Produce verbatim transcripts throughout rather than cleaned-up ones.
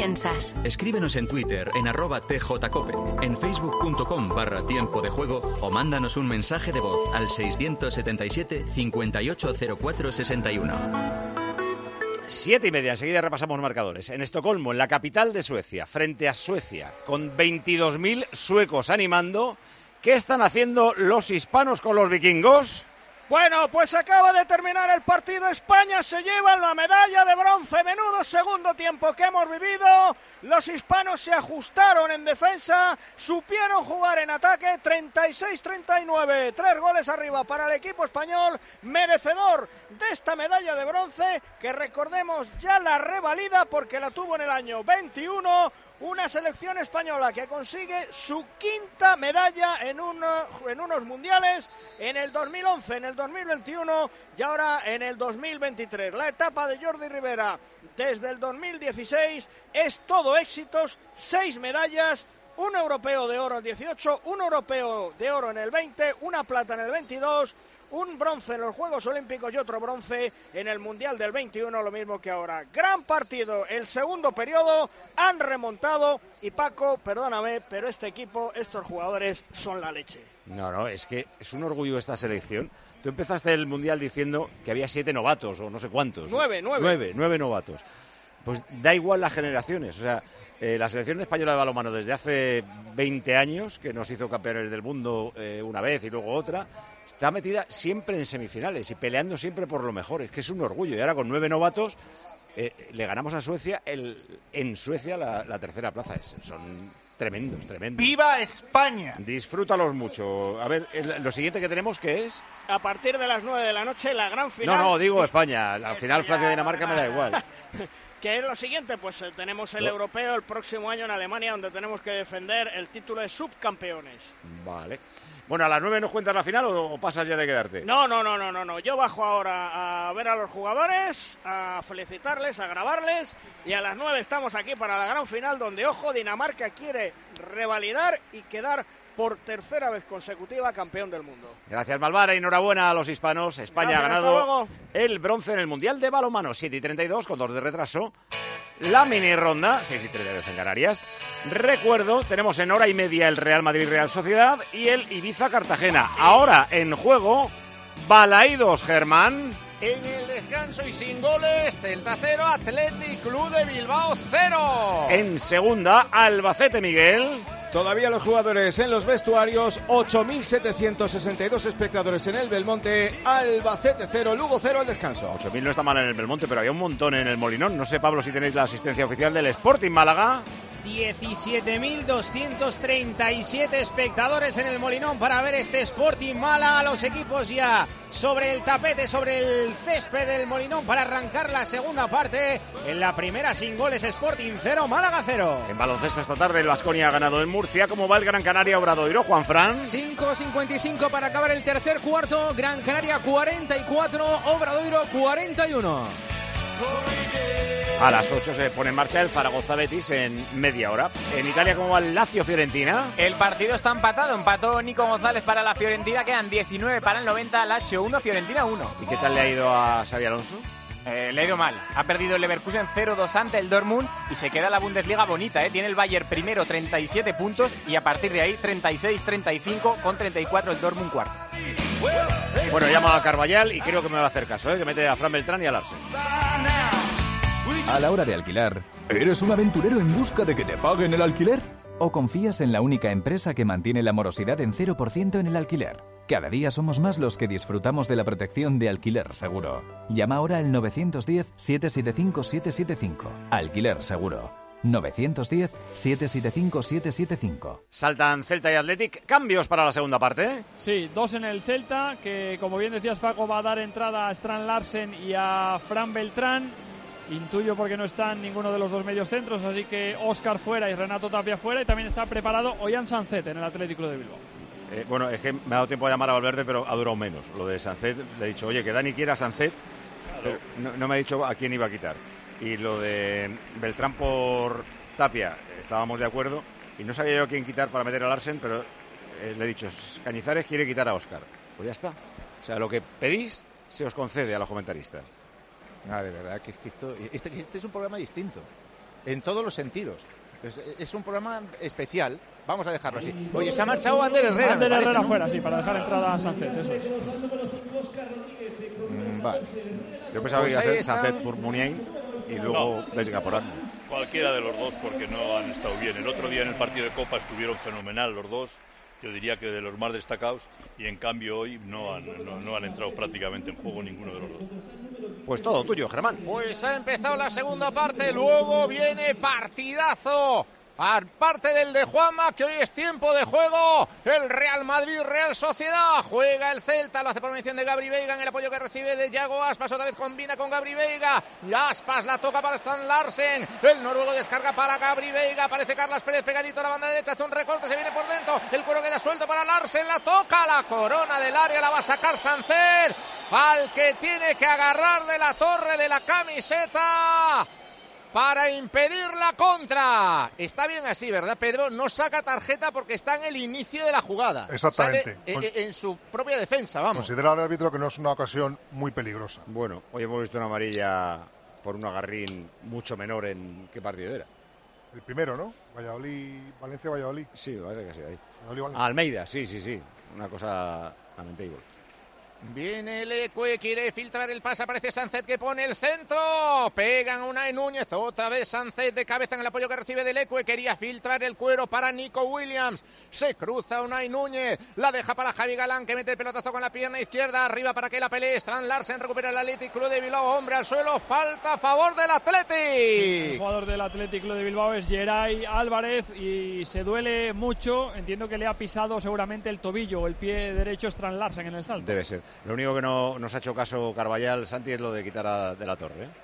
piensas. Escríbenos en Twitter en arroba tjcope, en facebook.com barra tiempo de juego o mándanos un mensaje de voz al seiscientos setenta y siete, cincuenta y ocho cero cuatro sesenta y uno. Siete y media, enseguida repasamos marcadores. En Estocolmo, en la capital de Suecia, frente a Suecia, con veintidós mil suecos animando. ¿Qué están haciendo los hispanos con los vikingos? Bueno, pues acaba de terminar el partido. España se lleva la medalla de bronce. Menudo segundo tiempo que hemos vivido. Los hispanos se ajustaron en defensa, supieron jugar en ataque. Treinta y seis treinta y nueve, tres goles arriba para el equipo español, merecedor de esta medalla de bronce, que recordemos ya la revalida porque la tuvo en el año veintiuno. Una selección española que consigue su quinta medalla en, uno, en unos mundiales, en el dos mil once, en el dos mil veintiuno y ahora en el dos mil veintitrés. La etapa de Jordi Rivera desde el dos mil dieciséis es todo éxitos, seis medallas, un europeo de oro en el dieciocho, un europeo de oro en el veinte, una plata en el veintidós, un bronce en los Juegos Olímpicos y otro bronce en el Mundial del veintiuno, lo mismo que ahora. Gran partido, el segundo periodo, han remontado y Paco, perdóname, pero este equipo, estos jugadores son la leche. No, no, es que es un orgullo esta selección. Tú empezaste el Mundial diciendo que había siete novatos o no sé cuántos. Nueve, nueve. Nueve, nueve novatos. Pues da igual las generaciones, o sea, eh, la selección española de balonmano desde hace veinte años, que nos hizo campeones del mundo eh, una vez y luego otra, está metida siempre en semifinales y peleando siempre por lo mejor, es que es un orgullo. Y ahora con nueve novatos eh, le ganamos a Suecia, el, en Suecia la, la tercera plaza. Es, son tremendos, tremendos. ¡Viva España! Disfrútalos mucho. A ver, el, lo siguiente que tenemos, ¿qué es? A partir de las nueve de la noche, la gran final. No, no, digo España. Al final Francia-Dinamarca me da igual. ¿Qué es lo siguiente? Pues eh, tenemos el no. europeo el próximo año en Alemania, donde tenemos que defender el título de subcampeones. Vale. Bueno, ¿a las nueve nos cuentas la final o, o pasas ya de quedarte? No, no, no, no, no, no. Yo bajo ahora a ver a los jugadores, a felicitarles, a grabarles, y a las nueve estamos aquí para la gran final, donde, ojo, Dinamarca quiere revalidar y quedar por tercera vez consecutiva campeón del mundo. Gracias, Malvara, enhorabuena a los hispanos. España Gracias, ha hasta ganado luego. el bronce en el Mundial de Balonmano, siete y treinta y dos, con dos de retraso. La mini ronda, seis y treinta y dos en Canarias. Recuerdo, tenemos en hora y media el Real Madrid-Real Sociedad y el Ibiza-Cartagena. Ahora en juego, Balaídos, Germán. En el descanso y sin goles, Celta cero, Athletic Club de Bilbao cero. En segunda, Albacete, Miguel. Todavía los jugadores en los vestuarios, ocho mil setecientos sesenta y dos espectadores en el Belmonte, Albacete cero, Lugo cero al descanso. ocho mil no está mal en el Belmonte, pero había un montón en el Molinón. No sé, Pablo, si tenéis la asistencia oficial del Sporting Málaga. diecisiete mil doscientos treinta y siete espectadores en el Molinón para ver este Sporting Málaga. Los equipos ya sobre el tapete, sobre el césped del Molinón para arrancar la segunda parte. En la primera sin goles, Sporting cero, Málaga cero. En baloncesto esta tarde el Baskonia ha ganado en Murcia. ¿Cómo va el Gran Canaria Obradoiro, Juanfran? cinco cincuenta y cinco para acabar el tercer cuarto. Gran Canaria cuarenta y cuatro, Obradoiro cuarenta y uno. A las ocho se pone en marcha el Zaragoza-Betis en media hora. En Italia, ¿cómo va el Lazio-Fiorentina? El partido está empatado. Empató Nico González para la Fiorentina. Quedan diecinueve para el noventa. Lazio uno, Fiorentina uno. ¿Y qué tal le ha ido a Xabi Alonso? Eh, le ha ido mal. Ha perdido el Leverkusen cero dos ante el Dortmund y se queda la Bundesliga bonita, ¿eh? Tiene el Bayern primero treinta y siete puntos y a partir de ahí treinta y seis treinta y cinco con treinta y cuatro el Dortmund cuarto. Bueno, llama a Carballal y creo que me va a hacer caso, ¿eh? Que mete a Fran Beltrán y a Larsen. A la hora de alquilar, ¿eres un aventurero en busca de que te paguen el alquiler? ¿O confías en la única empresa que mantiene la morosidad en cero por ciento en el alquiler? Cada día somos más los que disfrutamos de la protección de Alquiler Seguro. Llama ahora al nueve uno cero, siete siete cinco, siete siete cinco. Alquiler Seguro. nueve uno cero, siete siete cinco, siete siete cinco. Saltan Celta y Athletic. ¿Cambios para la segunda parte? Sí, dos en el Celta, que como bien decías, Paco, va a dar entrada a Strand Larsen y a Fran Beltrán. Intuyo porque no están ninguno de los dos medios centros, así que Óscar fuera y Renato Tapia fuera, y también está preparado Ollán Sancet en el Atlético de Bilbao. Eh, bueno, es que me ha dado tiempo a llamar a Valverde, pero ha durado menos. Lo de Sancet, le he dicho, oye, que Dani quiera a Sancet, claro. no, no me ha dicho a quién iba a quitar. Y lo de Beltrán por Tapia, estábamos de acuerdo, y no sabía yo a quién quitar para meter a Larsen, pero eh, le he dicho, Cañizares quiere quitar a Óscar. Pues ya está. O sea, lo que pedís se os concede a los comentaristas. Ah, de verdad, que, es que esto, este, este es un programa distinto. en todos los sentidos. Es, es un programa especial. Vamos a dejarlo así. Oye, se ha marchado Ander Herrera. Ander Herrera Herrera ¿no? fuera, sí, para dejar entrada a Sánchez. Eso es. Mm, vale. Yo pensaba Pues que iba a ser están... Sánchez por Muniain y luego no. Vesga por Arno. Cualquiera de los dos, porque no han estado bien. El otro día en el partido de Copa estuvieron fenomenal los dos. Yo diría que de los más destacados, y en cambio hoy no han, no, no han entrado prácticamente en juego ninguno de los dos. Pues todo tuyo, Germán. Pues ha empezado la segunda parte, luego viene partidazo. Aparte del de Juanma, que hoy es tiempo de juego, el Real Madrid, Real Sociedad, juega el Celta, lo hace por mención de Gabri Veiga en el apoyo que recibe de Yago Aspas, otra vez combina con Gabri Veiga, y Aspas la toca para Stan Larsen, el noruego descarga para Gabri Veiga, aparece Carlas Pérez pegadito a la banda derecha, hace un recorte, se viene por dentro, el cuero queda suelto para Larsen, la toca, la corona del área, la va a sacar Sánchez, al que tiene que agarrar de la torre de la camiseta para impedir la contra. Está bien así, ¿verdad, Pedro? No saca tarjeta porque está en el inicio de la jugada. Exactamente. Sale en, en su propia defensa, vamos. Considera el árbitro que no es una ocasión muy peligrosa. Bueno, hoy hemos visto una amarilla por un agarrín mucho menor. ¿En qué partido era? El primero, ¿no? Valladolid, Valencia, Valladolid. Sí, parece que sí, ahí. Valladolid, Valencia. Ah, Almeida, sí, sí, sí. Una cosa lamentable. Viene el Ecue, quiere filtrar el pase, aparece Sánchez que pone el centro, pegan a Unai Núñez, otra vez Sánchez de cabeza en el apoyo que recibe del Ecue, quería filtrar el cuero para Nico Williams, se cruza Unai Núñez, la deja para Javi Galán que mete el pelotazo con la pierna izquierda, arriba para que la pelee, Strand Larsen recupera el Athletic Club de Bilbao, hombre al suelo, falta a favor del Athletic. El jugador del Athletic Club de Bilbao es Geray Álvarez y se duele mucho, entiendo que le ha pisado seguramente el tobillo o el pie derecho Strand Larsen en el salto. Debe ser. Lo único que no nos ha hecho caso Carballal, Santi, es lo de quitar a De la Torre, ¿eh?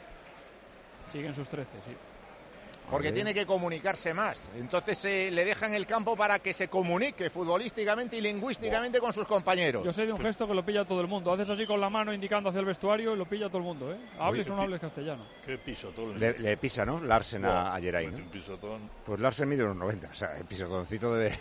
Siguen sus trece, sí. Porque tiene que comunicarse más. Entonces eh, le dejan el campo para que se comunique futbolísticamente y lingüísticamente wow. con sus compañeros. Yo sé de un gesto que lo pilla todo el mundo. Haces así con la mano indicando hacia el vestuario y lo pilla todo el mundo, ¿eh? Hables o no hables castellano. Qué pisotón. Le, le pisa, ¿no? Larsen wow. a, a Geray, ¿no? Un pisotón. Pues Larsen mide unos noventa, o sea, el pisotoncito de...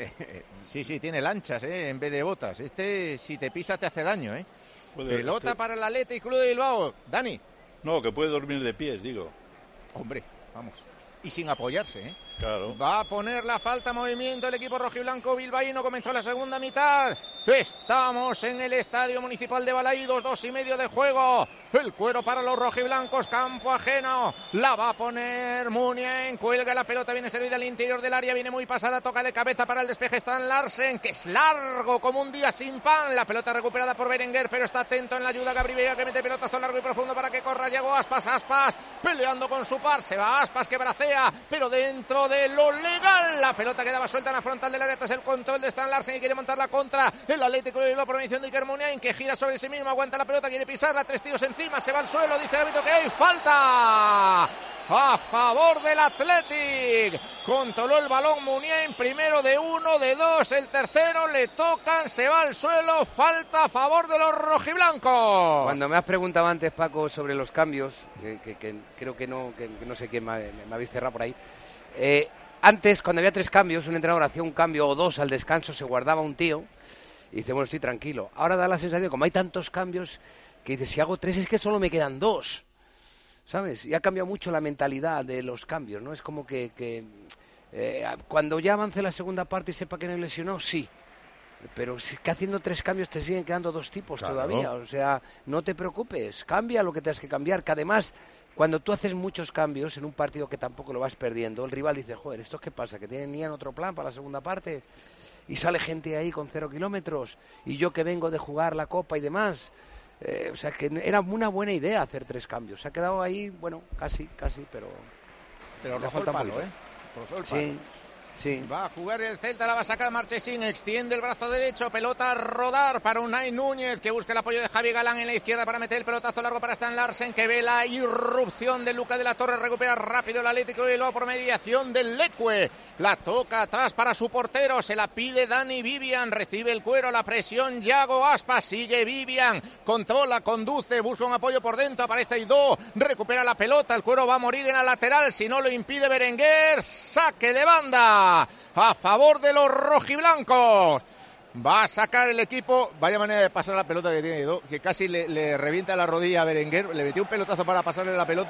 sí, sí, tiene lanchas, ¿eh? En vez de botas. Este, si te pisa, te hace daño, ¿eh? Puede, Pelota este... para el Athletic Club de Bilbao. Dani. No, que puede dormir de pies, digo. Hombre, vamos. Y sin apoyarse, ¿eh? Claro. Va a poner la falta, movimiento el equipo rojiblanco bilbaíno. Comenzó la segunda mitad. Estamos en el Estadio Municipal de Balaídos, dos y medio de juego. El cuero para los rojiblancos, campo ajeno. La va a poner Muniain, cuelga la pelota, viene servida al interior del área, viene muy pasada, toca de cabeza para el despeje Stan Larsen, que es largo como un día sin pan. La pelota recuperada por Berenguer, pero está atento en la ayuda Gabri Veiga, que mete pelotazo largo y profundo para que corra Yago Aspas. Aspas peleando con su par, se va Aspas que bracea, pero dentro de lo legal. La pelota quedaba suelta en la frontal del área tras el control de Stan Larsen y quiere montar la contra. El Atlético de Bilbao por mención de Iker Muniain, que gira sobre sí mismo, aguanta la pelota, quiere pisarla, tres tiros encima, se va al suelo, dice el árbitro que hay falta a favor del Athletic. Controló el balón Muniain, primero de uno, de dos, el tercero le tocan, se va al suelo, falta a favor de los rojiblancos. Cuando me has preguntado antes, Paco, sobre los cambios, que, que, que creo que no, que, que no sé quién me, me habéis cerrado por ahí, eh, antes cuando había tres cambios, un entrenador hacía un cambio o dos al descanso, se guardaba un tío y dice, bueno, estoy tranquilo. Ahora da la sensación, como hay tantos cambios, que dice, si hago tres es que solo me quedan dos, ¿sabes? Y ha cambiado mucho la mentalidad de los cambios, ¿no? Es como que, que eh, cuando ya avance la segunda parte y sepa que no lesionó, sí. Pero si que haciendo tres cambios te siguen quedando dos tipos claro. todavía. O sea, no te preocupes, cambia lo que tengas que cambiar, que además, cuando tú haces muchos cambios en un partido que tampoco lo vas perdiendo, el rival dice, joder, ¿esto qué pasa? ¿Que tenían otro plan para la segunda parte? Y sale gente ahí con cero kilómetros, y yo que vengo de jugar la Copa y demás. Eh, o sea, que era una buena idea hacer tres cambios. Se ha quedado ahí, bueno, casi, casi, pero... Pero rozó el palo, ¿eh? Rozó el palo. Sí, sí. Va a jugar el Celta, la va a sacar Marchesín, extiende el brazo derecho, pelota a rodar para Unai Núñez, que busca el apoyo de Javi Galán en la izquierda para meter el pelotazo largo para Stan Larsen, que ve la irrupción de Luca de la Torre, recupera rápido el Atlético de Bilbao por mediación del Lecue, la toca atrás para su portero, se la pide Dani Vivian, recibe el cuero, la presión Yago Aspas, sigue Vivian, controla, conduce, busca un apoyo por dentro, aparece Aidó, recupera la pelota, el cuero va a morir en la lateral, si no lo impide Berenguer, saque de banda a favor de los rojiblancos. Va a sacar el equipo, vaya manera de pasar la pelota que tiene Aidó, que casi le, le revienta la rodilla a Berenguer, le metió un pelotazo para pasarle la pelota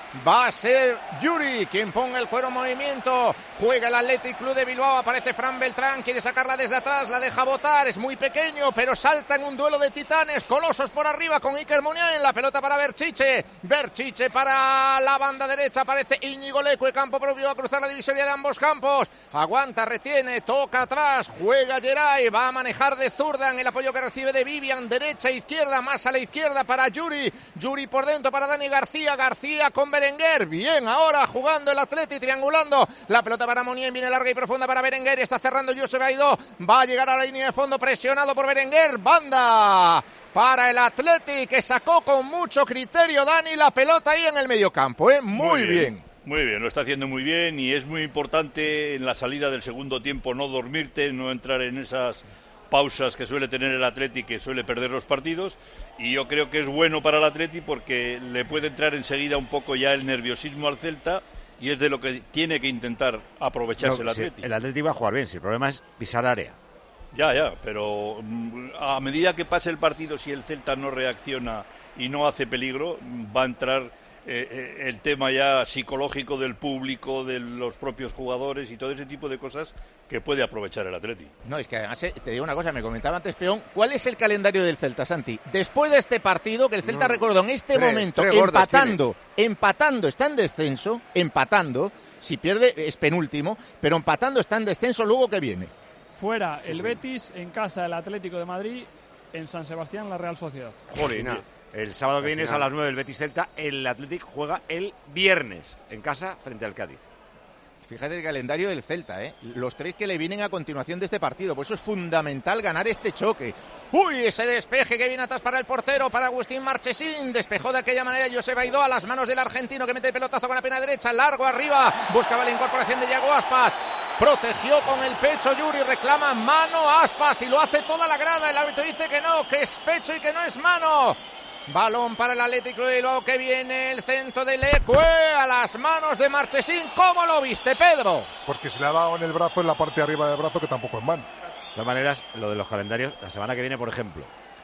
Va a ser Yuri quien ponga el cuero en movimiento. Juega el Athletic Club de Bilbao. Aparece Fran Beltrán. Quiere sacarla desde atrás. La deja botar. Es muy pequeño, pero salta en un duelo de titanes. Colosos por arriba con Iker Muniain. La pelota para Berchiche. Berchiche para la banda derecha. Aparece Íñigo Leque. Campo propio. Va a cruzar la divisoria de ambos campos. Aguanta, retiene. Toca atrás. Juega Geray. Va a manejar de zurda en el apoyo que recibe de Vivian. Derecha, izquierda. Más a la izquierda para Yuri. Yuri por dentro para Dani García. García con Berenguer, bien ahora jugando el Atleti, triangulando la pelota para Muniain, viene larga y profunda para Berenguer, está cerrando Josep Aidó, va a llegar a la línea de fondo presionado por Berenguer, banda para el Atleti que sacó con mucho criterio Dani la pelota ahí en el mediocampo, ¿eh? muy, muy bien. bien. Muy bien, lo está haciendo muy bien y es muy importante en la salida del segundo tiempo no dormirte, no entrar en esas pausas que suele tener el Atleti, que suele perder los partidos, y yo creo que es bueno para el Atleti porque le puede entrar enseguida un poco ya el nerviosismo al Celta y es de lo que tiene que intentar aprovecharse no, el Atleti. Si el Atleti va a jugar bien, si el problema es pisar área. Ya, ya, pero a medida que pase el partido, si el Celta no reacciona y no hace peligro, va a entrar eh, el tema ya psicológico del público, de los propios jugadores y todo ese tipo de cosas que puede aprovechar el Atleti. No, es que además eh, te digo una cosa, me comentaba antes Peón, ¿cuál es el calendario del Celta, Santi? Después de este partido, que el Celta, no, recordó, en este tres, momento, tres empatando, empatando, está en descenso, empatando, si pierde es penúltimo, pero empatando está en descenso, luego que viene. Fuera sí, el sí. Betis, en casa el Atlético de Madrid, en San Sebastián la Real Sociedad. Joder, no. El sábado que viene es a las nueve el Betis Celta, el Athletic juega el viernes en casa frente al Cádiz. Fíjate el calendario del Celta, ¿eh? Los tres que le vienen a continuación de este partido. Por eso es fundamental ganar este choque. ¡Uy! Ese despeje que viene atrás para el portero, para Agustín Marchesín. Despejó de aquella manera Josep Aidó a las manos del argentino que mete el pelotazo con la pierna derecha. Largo arriba. Buscaba la incorporación de Yago Aspas. Protegió con el pecho Yuri. Reclama mano Aspas y lo hace toda la grada. El árbitro dice que no, que es pecho y que no es mano. Balón para el Atlético de Bilbao que viene el centro de Leque a las manos de Marchesín. ¿Cómo lo viste, Pedro? Pues que se le ha dado en el brazo, en la parte de arriba del brazo, que tampoco es mano. De todas maneras, lo de los calendarios, la semana que viene, por ejemplo,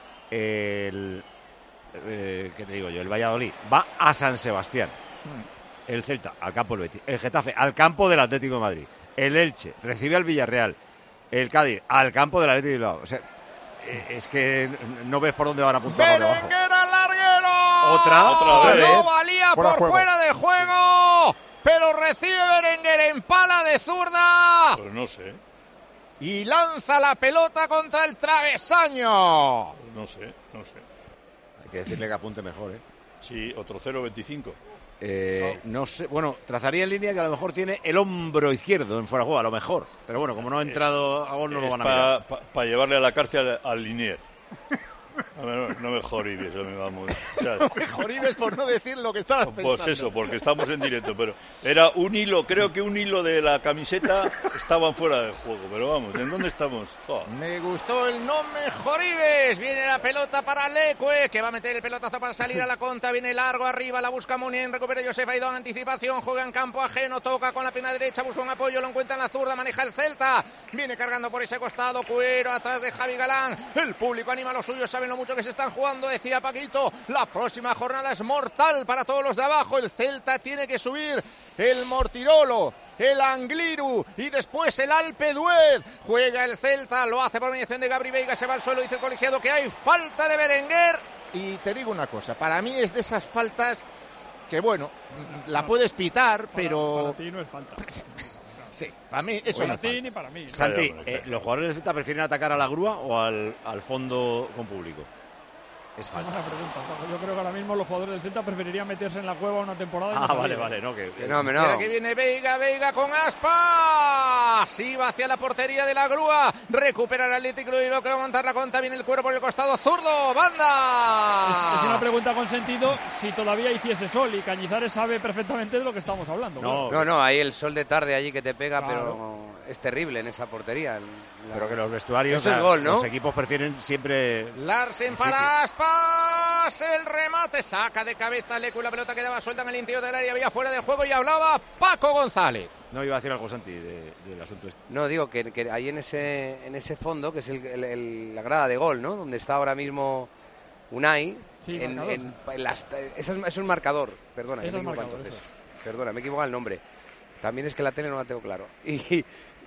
el, eh, ¿qué te digo yo? El Valladolid va a San Sebastián. Mm. El Celta al campo del Betis. El Getafe al campo del Atlético de Madrid. El Elche recibe al Villarreal. El Cádiz al campo del Atlético de Bilbao. O sea, es que no ves por dónde van a apuntar. Berenguer al larguero. Otra, otra vez. No valía por fuera, fuera de juego, pero recibe Berenguer en pala de zurda. Pues no sé. Y lanza la pelota contra el travesaño. Pues no sé, no sé. Hay que decirle que apunte mejor, ¿eh? Sí, otro cero veinticinco. Eh, no. no sé, bueno, trazaría en línea que a lo mejor tiene el hombro izquierdo en fuera de juego, a lo mejor. Pero bueno, como no ha entrado a gol, no lo van a mirar. Para pa, pa llevarle a la cárcel al, al Linier. No, no, no me joribes, vamos. O sea, no me joribes por no decir lo que estabas pensando. Pues eso, porque estamos en directo, pero era un hilo, creo que un hilo de la camiseta estaban fuera de juego, pero vamos, ¿en dónde estamos? Oh. Me gustó el no me joribes, viene la pelota para Leque, que va a meter el pelotazo para salir a la contra, viene largo arriba, la busca Muniain, recupera Josep Aidó en anticipación, juega en campo ajeno, toca con la pierna derecha, busca un apoyo, lo encuentra en la zurda, maneja el Celta, viene cargando por ese costado, Cuero atrás de Javi Galán, el público anima a los suyos, saben lo mucho que se están jugando, decía Paquito, la próxima jornada es mortal para todos los de abajo, el Celta tiene que subir, el Mortirolo, el Angliru y después el Alpe d'Huez, juega el Celta, lo hace por mediación de Gabri Veiga, se va al suelo, dice el colegiado que hay falta de Berenguer, y te digo una cosa, para mí es de esas faltas que bueno, la puedes pitar, pero... Para ti no es falta. Sí, para mí eso para no ti ni para mí. Santi, eh, ¿los jugadores del Celta prefieren atacar a la grúa o al, al fondo con público? Es falta. Buena pregunta, Paco. Yo creo que ahora mismo los jugadores del Celta preferirían meterse en la cueva una temporada. Ah, no vale, vale, no, que, que no, no. Que viene Veiga, Veiga con Aspas. Sí, va hacia la portería de la grúa. Recupera el Atlético de Bilbao que va a montar la contra. Viene el cuero por el costado zurdo. ¡Banda! Es, es una pregunta con sentido si todavía hiciese sol y Cañizares sabe perfectamente de lo que estamos hablando. No, claro. no, no, ahí el sol de tarde allí que te pega, claro. Pero es terrible en esa portería. La... Pero que los vestuarios, Eso es gol, ¿no? Los equipos prefieren siempre... Larsen para Aspas, el remate, saca de cabeza Leque, la pelota quedaba suelta en el interior del área, había fuera de juego y hablaba Paco González. No, iba a decir algo, Santi, del de, de asunto este. No, digo que, que ahí en ese, en ese fondo, que es el, el, el, la grada de gol, ¿no? Donde está ahora mismo Unai, Sí, en, marcador. en, en las, eso, es, eso es marcador, perdona, Eso me es equivoco marcador, entonces. eso Perdona, me he equivocado el nombre. También es que la tele no la tengo claro. Y,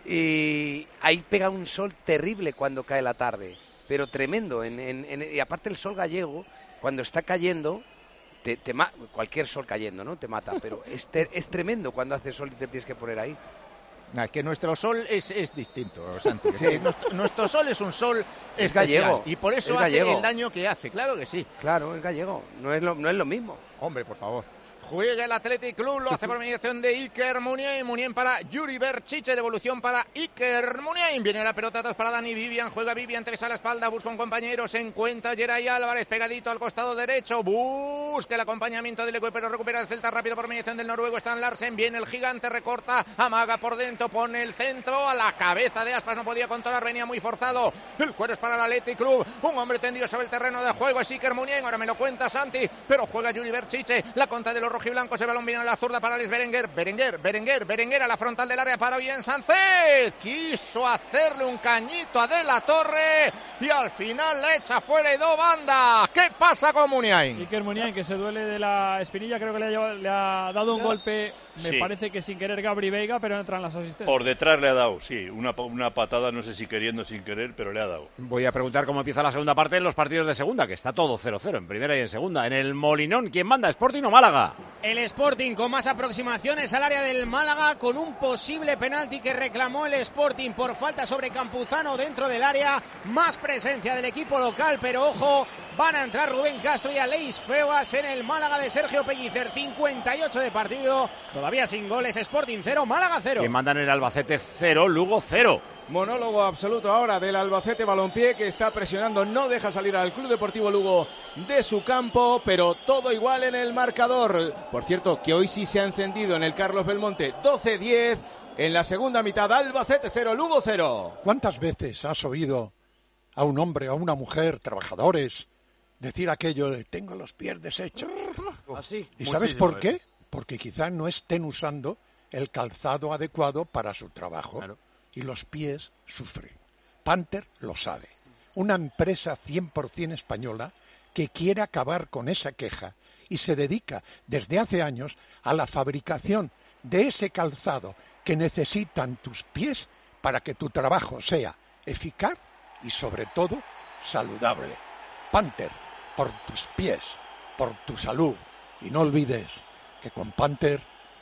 y ahí pega un sol terrible cuando cae la tarde, pero tremendo. En, en, en, y aparte el sol gallego, cuando está cayendo, te, te ma cualquier sol cayendo, ¿no? Te mata, pero es, te es tremendo cuando hace sol y te tienes que poner ahí. No, es que nuestro sol es, es distinto, Santi. Sí. Nuestro, nuestro sol es un sol Es especial, gallego. y por eso Es hace gallego. el daño que hace, claro que sí. Claro, es gallego, no es lo, no es lo mismo. Hombre, por favor. Juega el Athletic Club, lo hace por mediación de Iker Muniain. Muniain para Yuri Berchiche, devolución para Iker Muniain. Viene la pelota atrás para Dani Vivian, juega Vivian, te ves a la espalda, busca un compañero, se encuentra Geray Álvarez pegadito al costado derecho, busca el acompañamiento del Eco, pero recupera el Celta rápido por mediación del noruego Stan Larsen. Viene el gigante, recorta, amaga por dentro, pone el centro a la cabeza de Aspas, no podía controlar, venía muy forzado. El cuero es para el Athletic Club, un hombre tendido sobre el terreno de juego, es Iker Muniain, ahora me lo cuenta Santi, pero juega Yuri Berchiche, la contra de los rojiblancos, el balón viene a la zurda para Alex Berenguer, Berenguer, Berenguer, Berenguer a la frontal del área para Ollén Sánchez, quiso hacerle un cañito a De la Torre y al final la echa fuera y dos bandas. ¿Qué pasa con Muniain? Iker Muniain, que se duele de la espinilla, creo que le ha, llevado, le ha dado un golpe, me Sí. parece que sin querer Gabri Veiga, pero entran las asistencias. Por detrás le ha dado, sí, una, una patada, no sé si queriendo o sin querer, pero le ha dado. Voy a preguntar cómo empieza la segunda parte en los partidos de segunda, que está todo cero cero en primera y en segunda. En el Molinón, ¿quién manda? ¿Sporting o Málaga? El Sporting con más aproximaciones al área del Málaga, con un posible penalti que reclamó el Sporting por falta sobre Campuzano dentro del área. Más presencia del equipo local, pero ojo, van a entrar Rubén Castro y Aleix Febas en el Málaga de Sergio Pellicer. cincuenta y ocho de partido, todavía sin goles. Sporting cero, Málaga cero. ¿Quién manda en el Albacete? Cero, Lugo cero. Monólogo absoluto ahora del Albacete Balompié, que está presionando, no deja salir al Club Deportivo Lugo de su campo, pero todo igual en el marcador. Por cierto, que hoy sí se ha encendido en el Carlos Belmonte, doce diez en la segunda mitad. Albacete cero, Lugo cero. ¿Cuántas veces has oído a un hombre, a una mujer, trabajadores, decir aquello de tengo los pies deshechos? Así. ¿Y sabes por qué? Porque quizá no estén usando el calzado adecuado para su trabajo. Claro. Y los pies sufren. Panther lo sabe. Una empresa cien por ciento española que quiere acabar con esa queja y se dedica desde hace años a la fabricación de ese calzado que necesitan tus pies para que tu trabajo sea eficaz y sobre todo saludable. Panther, por tus pies, por tu salud. Y no olvides que con Panther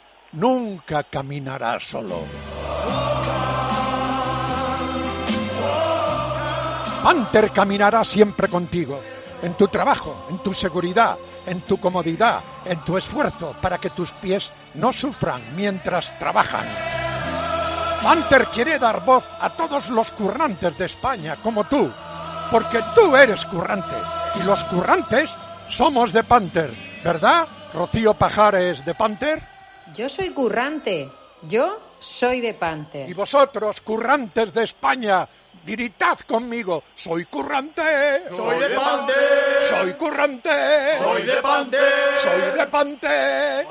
nunca caminarás solo. Panther caminará siempre contigo, en tu trabajo, en tu seguridad, en tu comodidad, en tu esfuerzo, para que tus pies no sufran mientras trabajan. Panther quiere dar voz a todos los currantes de España, como tú, porque tú eres currante, y los currantes somos de Panther, ¿verdad, Rocío Pajares de Panther? Yo soy currante, yo soy de Panther. Y vosotros, currantes de España, gritad conmigo, soy currante, soy de Panther, soy currante, soy de Panther, soy de Panther.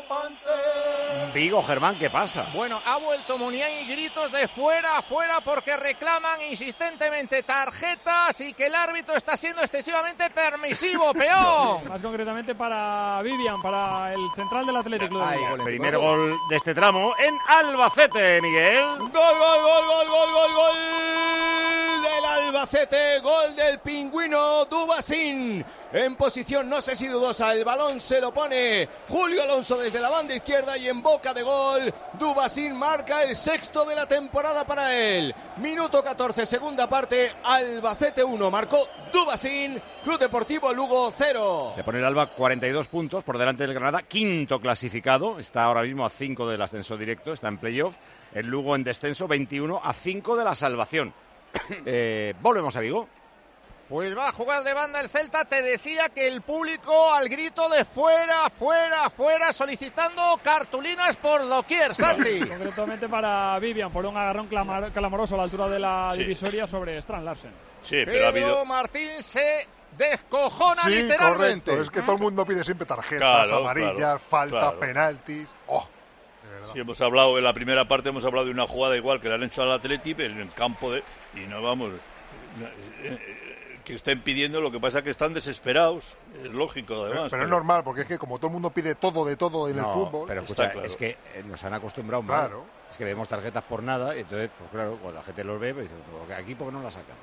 Vigo, Germán, ¿qué pasa? Bueno, ha vuelto Muniain y gritos de fuera, fuera, porque reclaman insistentemente tarjetas y que el árbitro está siendo excesivamente permisivo, peón. Más concretamente para Vivian, para el central del Athletic Club. Ay, el primer gol de este tramo en Albacete, Miguel. Gol, gol, gol, gol, gol, gol, gol del Albacete, gol del pingüino Dubasín. En posición no sé si dudosa, el balón se lo pone Julio Alonso desde la banda izquierda y en boca de gol Dubasín marca el sexto de la temporada para él. Minuto catorce, segunda parte, Albacete uno, marcó Dubasín, Club Deportivo Lugo cero. Se pone el Alba cuarenta y dos puntos por delante del Granada, quinto clasificado, está ahora mismo a cinco del ascenso directo, está en playoff. El Lugo en descenso, veintiuno a cinco de la salvación. eh, volvemos a Vigo. Pues va a jugar de banda el Celta. Te decía que el público al grito de fuera, fuera, fuera, solicitando cartulinas por doquier, Santi. Concretamente para Vivian, por un agarrón clamar, clamoroso a la altura de la Sí. divisoria sobre Strand Larsen. Sí, pero ha Pedro habido... Martín se descojona Sí, literalmente. correcto. Es que todo el mundo pide siempre tarjetas, Claro, amarillas, claro, falta, claro. penaltis. Oh, de verdad. Sí, hemos hablado en la primera parte, hemos hablado de una jugada igual que le han hecho al Atleti en el campo de... Y no vamos... que estén pidiendo, lo que pasa es que están desesperados, es lógico además. Pero, pero, pero es normal, porque es que como todo el mundo pide todo de todo en no, el fútbol... pero escucha, claro. es que eh, nos han acostumbrado mal. Claro. Es que vemos tarjetas por nada, y entonces, pues claro, cuando la gente los ve, pues dice, pues, aquí ¿por qué no la sacan?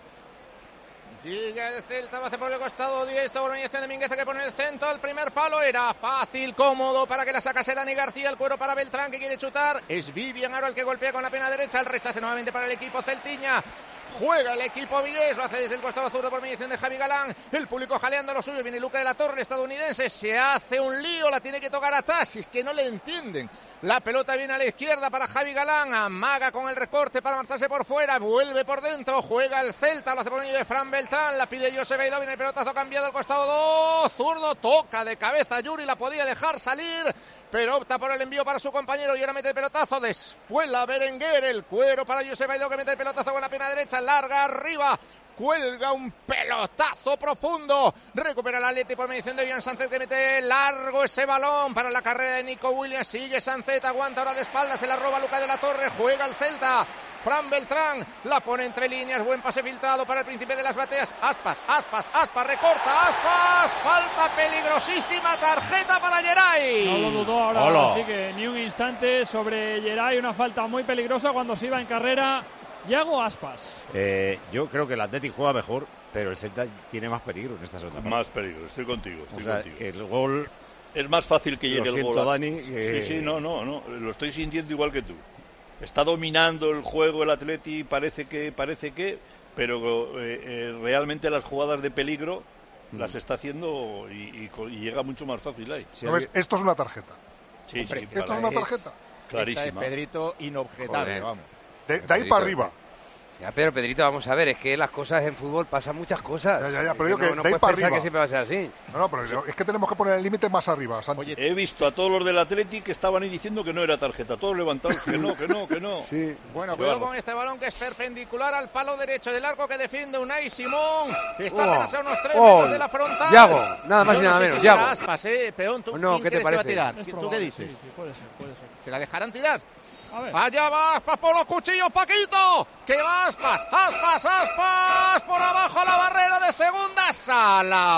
Llega el Celta, va a hacer por el costado diestro, organización de Mingueza que pone el centro, el primer palo era fácil, cómodo para que la sacase Dani García, el cuero para Beltrán que quiere chutar, es Vivian Aro el que golpea con la pierna derecha, el rechace nuevamente para el equipo celtiña. Juega el equipo vigués, lo hace desde el costado zurdo por mediación de Javi Galán. El público jaleando lo suyo. Viene Luca de la Torre, el estadounidense. Se hace un lío, la tiene que tocar atrás. Es que no le entienden. La pelota viene a la izquierda para Javi Galán. Amaga con el recorte para marcharse por fuera. Vuelve por dentro. Juega el Celta. Lo hace por medio de Fran Beltrán. La pide Josep Aidó. Viene el pelotazo cambiado al costado dos. Zurdo toca de cabeza. Yuri la podía dejar salir, pero opta por el envío para su compañero y ahora mete el pelotazo, desfuela Berenguer, el cuero para Josep Aidó que mete el pelotazo con la pierna derecha, larga arriba, cuelga un pelotazo profundo, recupera el Atleti por mediación de Ian Sánchez que mete largo ese balón para la carrera de Nico Williams, sigue Sánchez, aguanta ahora de espaldas, se la roba Luca de la Torre, juega el Celta. Fran Beltrán la pone entre líneas, buen pase filtrado para el príncipe de las bateas, Aspas, Aspas, Aspas, recorta, Aspas, falta peligrosísima, tarjeta para Geray. No lo dudó ahora, Hola. así que ni un instante sobre Geray, una falta muy peligrosa cuando se iba en carrera Yago Aspas. Eh, yo creo que el Athletic juega mejor, pero el Celta tiene más peligro en esta segunda parte. Más peligro, estoy contigo, estoy o sea, contigo. que el gol... Es más fácil que llegue Lo el siento, gol. Dani, que- Sí, sí, no, no, no, lo estoy sintiendo igual que tú. Está dominando el juego el Atleti, parece que, parece que, pero eh, eh, realmente las jugadas de peligro Mm. las está haciendo y, y co- y llega mucho más fácil ahí. Si ¿No ves? alguien- Esto es una tarjeta. Sí, Hombre, sí, Esto para- es una es- tarjeta. clarísima. Esta de Pedrito inobjetable, Joder. vamos. De, de ahí para arriba. Ya, pero Pedrito, vamos a ver, es que las cosas en fútbol pasan muchas cosas. Ya, ya, ya, Es pero yo que no, no de ahí puedes para pensar arriba. que siempre va a ser así. No, no, pero es que tenemos que poner el límite más arriba, Santi. Oye, He visto a todos los del Atleti que estaban ahí diciendo que no era tarjeta, todos levantados, que no, que no, que no. Sí. Bueno, Qué cuidado bárbaro. con este balón que es perpendicular al palo derecho del arco que defiende Unai Simón. Está Oh. apenas a unos tres Oh. metros de la frontal. Yago, nada más Yo y no nada sé menos, si será Yago. Aspas, eh, peón, ¿tú No, quién ¿qué te crees que va a parece? tirar? Es ¿Tú probable, qué dices? sí, sí, puede ser, puede ser. ¿Se la dejarán tirar? A ver. Allá va Aspas por los cuchillos, Paquito. Que va Aspas, Aspas, Aspas. Por abajo a la barrera de segundas. A la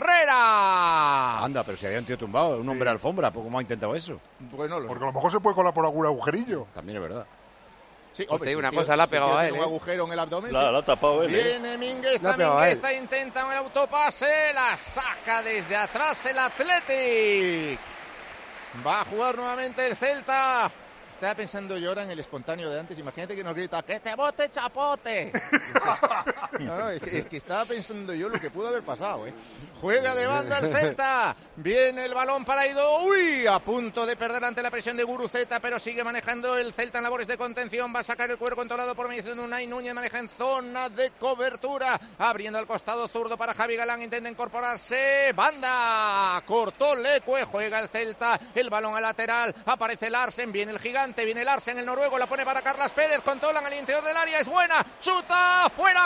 barrera. Anda, pero si había un tío tumbado, un hombre alfombra, ¿cómo ha intentado eso? Bueno, lo- Porque a lo mejor se puede colar por algún agujerillo. También es verdad. sí, Pues te digo si una el tío- cosa, la ha si el pegado tío a tiene él, un ¿eh? agujero en el abdomen. La, sí. la ha tapado él, ¿eh? Viene Mingueza, La ha pegado a él. Mingueza intenta un autopase, la saca desde atrás el Athletic. Va a jugar nuevamente el Celta. Estaba pensando yo ahora en el espontáneo de antes. Imagínate que nos grita, ¡que te bote chapote! No, no, es que, es que estaba pensando yo lo que pudo haber pasado, ¿eh? Juega de banda el Celta. Viene el balón para Ido. ¡Uy! A punto de perder ante la presión de Guruceta, pero sigue manejando el Celta en labores de contención. Va a sacar el cuero controlado por mediación de Unai Núñez. Maneja en zona de cobertura. Abriendo al costado zurdo para Javi Galán. Intenta incorporarse. Banda. Cortó Leque. Juega el Celta. El balón al lateral. Aparece Larsen. Viene el gigante. Viene Larsen, el noruego. La pone para Carlas Pérez. Controlan al interior del área. Es buena. Chuta. Fuera.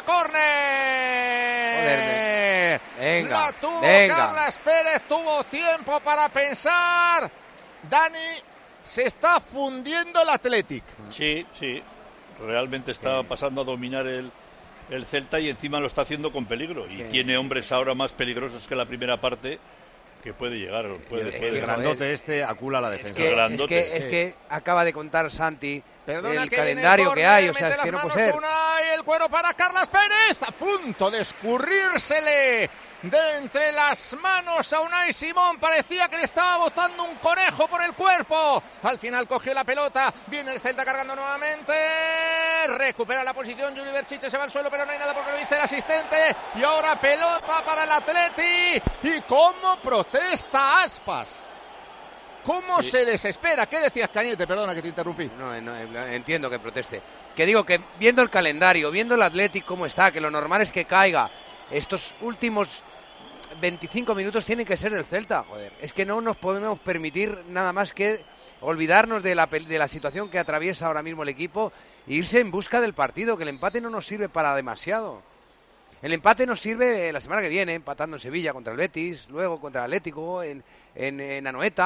Córner. Joder, venga, La tuvo venga. Carlas Pérez. Tuvo tiempo para pensar. Dani, se está fundiendo el Athletic. Sí, sí. Realmente está pasando a dominar el, el Celta y encima lo está haciendo con peligro. Y ¿Qué? tiene hombres ahora más peligrosos que la primera parte que puede llegar. Puede, Es puede El que, ganar. grandote este acula la Es defensa. que, es, grandote. que, es que acaba de contar Santi Perdona el que viene calendario el que córner, hay, o sea, mete es que las no puede manos ser. Unai, el cuero para Carlas Pérez, a punto de escurrírsele de entre las manos a Unai Simón, parecía que le estaba botando un conejo por el cuerpo, al final cogió la pelota, viene el Celta cargando nuevamente, recupera la posición, Juli Berchiche se va al suelo, pero no hay nada porque lo dice el asistente, y ahora pelota para el Atleti, y cómo protesta Aspas. ¿Cómo Sí. se desespera? ¿Qué decías, Cañete? Perdona que te interrumpí. No, no, entiendo que proteste. Que digo que viendo el calendario, viendo el Athletic cómo está, que lo normal es que caiga, estos últimos veinticinco minutos tienen que ser del Celta. Joder, es que no nos podemos permitir nada más que olvidarnos de la, de la situación que atraviesa ahora mismo el equipo e irse en busca del partido, que el empate no nos sirve para demasiado. El empate nos sirve la semana que viene, empatando en Sevilla contra el Betis, luego contra el Atlético, en, en, en Anoeta.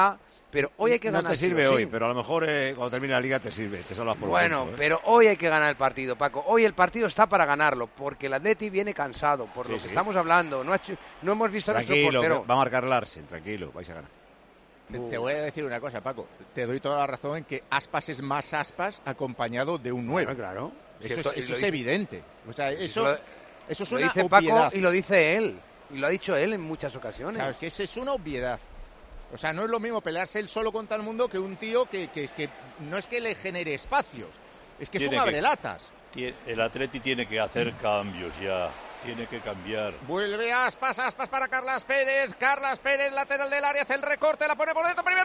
pero hoy hay que no ganar. No te sirve sí o hoy, sí. pero a lo mejor eh, cuando termine la liga te sirve, te salvas por Bueno, punto, ¿eh? pero hoy hay que ganar el partido, Paco. Hoy el partido está para ganarlo, porque el Atleti viene cansado, por Sí, lo que sí. estamos hablando. No, ha hecho, no hemos visto a nuestro Tranquilo, portero. va a marcar Larsen, tranquilo, vais a ganar. Te, te voy a decir una cosa, Paco. Te doy toda la razón en que Aspas es más Aspas acompañado de un nueve. Claro, claro. Eso, Si es, esto- y eso lo es dice- evidente. O sea, Si eso, lo- eso es lo una dice obviedad. Paco y lo dice él. Y lo ha dicho él en muchas ocasiones. Claro, es que eso es una obviedad. O sea, no es lo mismo pelearse él solo contra el mundo que un tío que, que, que no es que le genere espacios, es que es Tiene un que- abrelatas. Tie- El Atleti tiene que hacer cambios ya. Tiene que cambiar. Vuelve Aspas, Aspas para Carlas Pérez. Carlas Pérez, lateral del área, hace el recorte, la pone por dentro, primer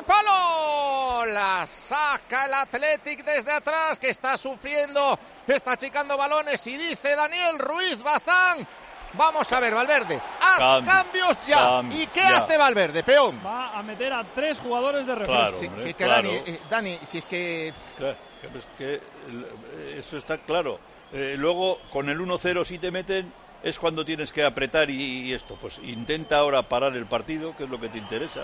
palo. La saca el Athletic desde atrás, que está sufriendo, está achicando balones. Y dice Daniel Ruiz Bazán: vamos a ver, Valverde, haz Cambio, cambios ya. cambio, ¿Y qué ya. hace Valverde, peón? Va a meter a tres jugadores de refuerzo. Claro, Si, hombre, si es que claro. Dani, eh, Dani, si es que... Claro, que es que el- eso está claro. Eh, luego, con el uno cero, si te meten, es cuando tienes que apretar y, y esto. Pues intenta ahora parar el partido, que es lo que te interesa.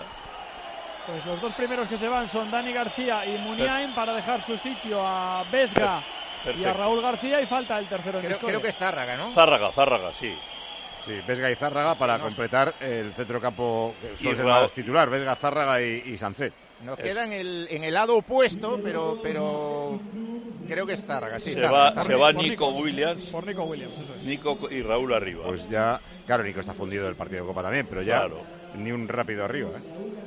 Pues los dos primeros que se van son Dani García y Muniain para dejar su sitio a Vesga y a Perfecto. Raúl García, y falta el tercero en Creo, Discordia. creo que es Zárraga, ¿no? Zárraga, Zárraga, sí. Sí, Vesga y Zárraga para completar el centrocampo que suele ser Raúl- más titular, Vesga, Zárraga y, y Sancet. Nos Es- queda en el, en el lado opuesto, pero, pero creo que es Zárraga, sí. Se Zárraga, va, Zárraga. se va Por Nico Nico, Williams. Por Nico Williams, eso es. Nico y Raúl arriba. Pues ya, claro, Nico está fundido del partido de Copa también, pero ya Claro. ni un rápido arriba, ¿eh?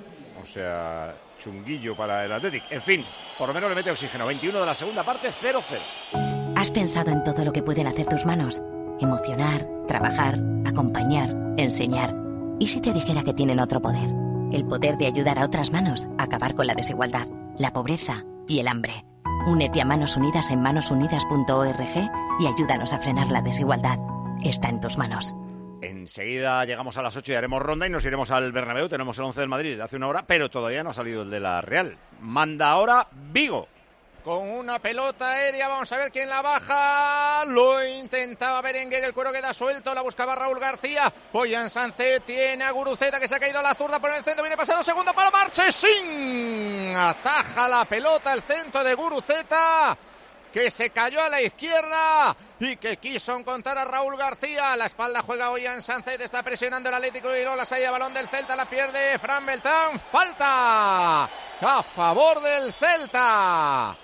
O sea, chunguillo para el Athletic. En fin, por lo menos le mete oxígeno. veintiuno de la segunda parte, cero cero. ¿Has pensado en todo lo que pueden hacer tus manos? Emocionar, trabajar, acompañar, enseñar. ¿Y si te dijera que tienen otro poder? El poder de ayudar a otras manos a acabar con la desigualdad, la pobreza y el hambre. Únete a Manos Unidas en manos unidas punto org y ayúdanos a frenar la desigualdad. Está en tus manos. Enseguida llegamos a las ocho y haremos ronda y nos iremos al Bernabéu. Tenemos el once del Madrid desde hace una hora, pero todavía no ha salido el de la Real. Manda ahora Vigo. Con una pelota aérea, vamos a ver quién la baja. Lo intentaba Berenguer, el cuero queda suelto, la buscaba Raúl García. Boyan Sánchez tiene a Guruceta, que se ha caído a la zurda por el centro, viene pasado, segundo palo, Marchesín. Ataja la pelota el centro de Guruceta, que se cayó a la izquierda y que quiso encontrar a Raúl García. A la espalda juega Boyan Sánchez, está presionando el Atlético y la salida de balón del Celta, la pierde Fran Beltrán. Falta a favor del Celta.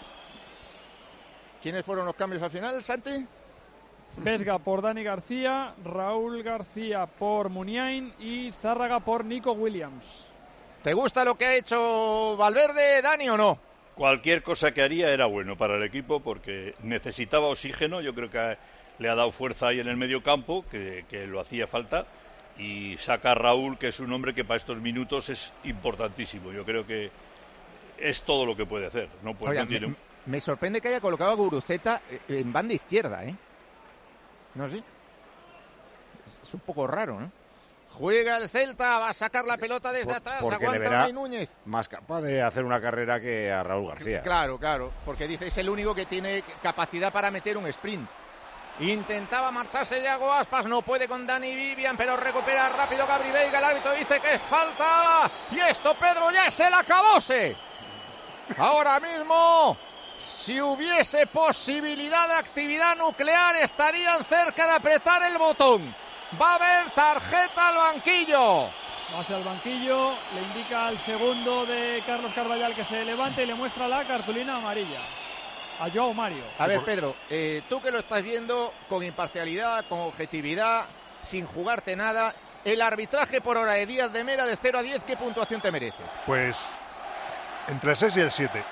¿Quiénes fueron los cambios al final, Santi? Vesga por Dani García, Raúl García por Muniain y Zárraga por Nico Williams. ¿Te gusta lo que ha hecho Valverde, Dani, o no? Cualquier cosa que haría era bueno para el equipo porque necesitaba oxígeno. Yo creo que le ha dado fuerza ahí en el medio campo, que, que lo hacía falta. Y saca a Raúl, que es un hombre que para estos minutos es importantísimo. Yo creo que es todo lo que puede hacer. No, pues Oiga, no tiene... me, me sorprende que haya colocado a Guruceta en banda izquierda, ¿eh? No sé. Es un poco raro, ¿no? Juega el Celta, va a sacar la pelota desde Por- atrás, porque le aguanta verá Unai Núñez. más capaz de hacer una carrera que a Raúl García. Claro, claro, porque dice es el único que tiene capacidad para meter un sprint. Intentaba marcharse Yago Aspas, no puede con Dani Vivian, pero recupera rápido Gabri Veiga, el árbitro dice que es falta, y esto, Pedro, ya se la acabóse. Ahora mismo, si hubiese posibilidad de actividad nuclear, estarían cerca de apretar el botón. Va a haber tarjeta al banquillo. Hacia el banquillo, le indica al segundo de Carlos Carvallal que se levante y le muestra la cartulina amarilla a Joao Mario. A ver, Pedro, eh, tú que lo estás viendo con imparcialidad, con objetividad, sin jugarte nada, el arbitraje por hora de Díaz de Mera de cero a diez, ¿qué puntuación te merece? Pues entre el seis y el siete.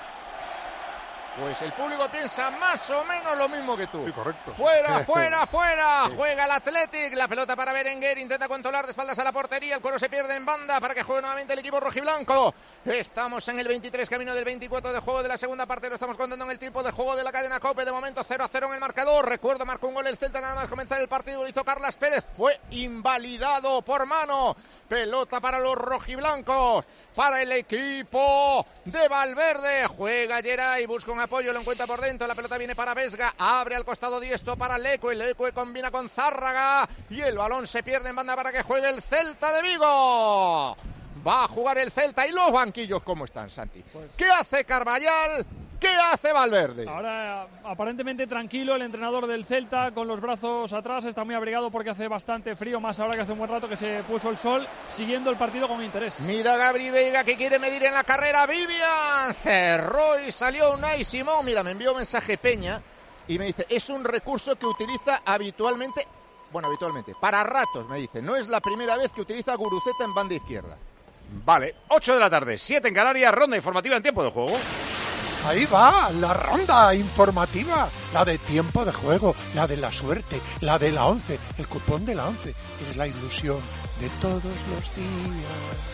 Pues el público piensa más o menos lo mismo que tú. Sí, correcto. Fuera, fuera, fuera. Juega el Athletic. La pelota para Berenguer. Intenta controlar de espaldas a la portería. El cuero se pierde en banda para que juegue nuevamente el equipo rojiblanco. Estamos en el veintitrés, camino del veinticuatro de juego de la segunda parte. Lo estamos contando en el tiempo de juego de la cadena COPE. De momento cero a cero en el marcador. Recuerdo, marcó un gol el Celta nada más comenzar el partido. Lo hizo Carlas Pérez. Fue invalidado por mano. Pelota para los rojiblancos. Para el equipo de Valverde. Juega Geray. Busca un apoyo. Lo encuentra por dentro. La pelota viene para Vesga. Abre al costado diestro para Leque. Leque combina con Zárraga. Y el balón se pierde en banda para que juegue el Celta de Vigo. Va a jugar el Celta. ¿Y los banquillos cómo están, Santi? Pues... ¿Qué hace Carvajal? ¿Qué hace Valverde? Ahora aparentemente tranquilo el entrenador del Celta, con los brazos atrás, está muy abrigado porque hace bastante frío, más ahora que hace un buen rato que se puso el sol, siguiendo el partido con interés. Mira Gabri Veiga que quiere medir en la carrera. Vivian cerró y salió Unai Simón. Mira, me envió un mensaje Peña y me dice, es un recurso que utiliza habitualmente, bueno, habitualmente, para ratos, me dice, no es la primera vez que utiliza Guruceta en banda izquierda. Vale, ocho de la tarde, siete en Canarias, ronda informativa en tiempo de juego. Ahí va, la ronda informativa, la de tiempo de juego, la de la suerte, la de la once, el cupón de la once, es la ilusión de todos los días.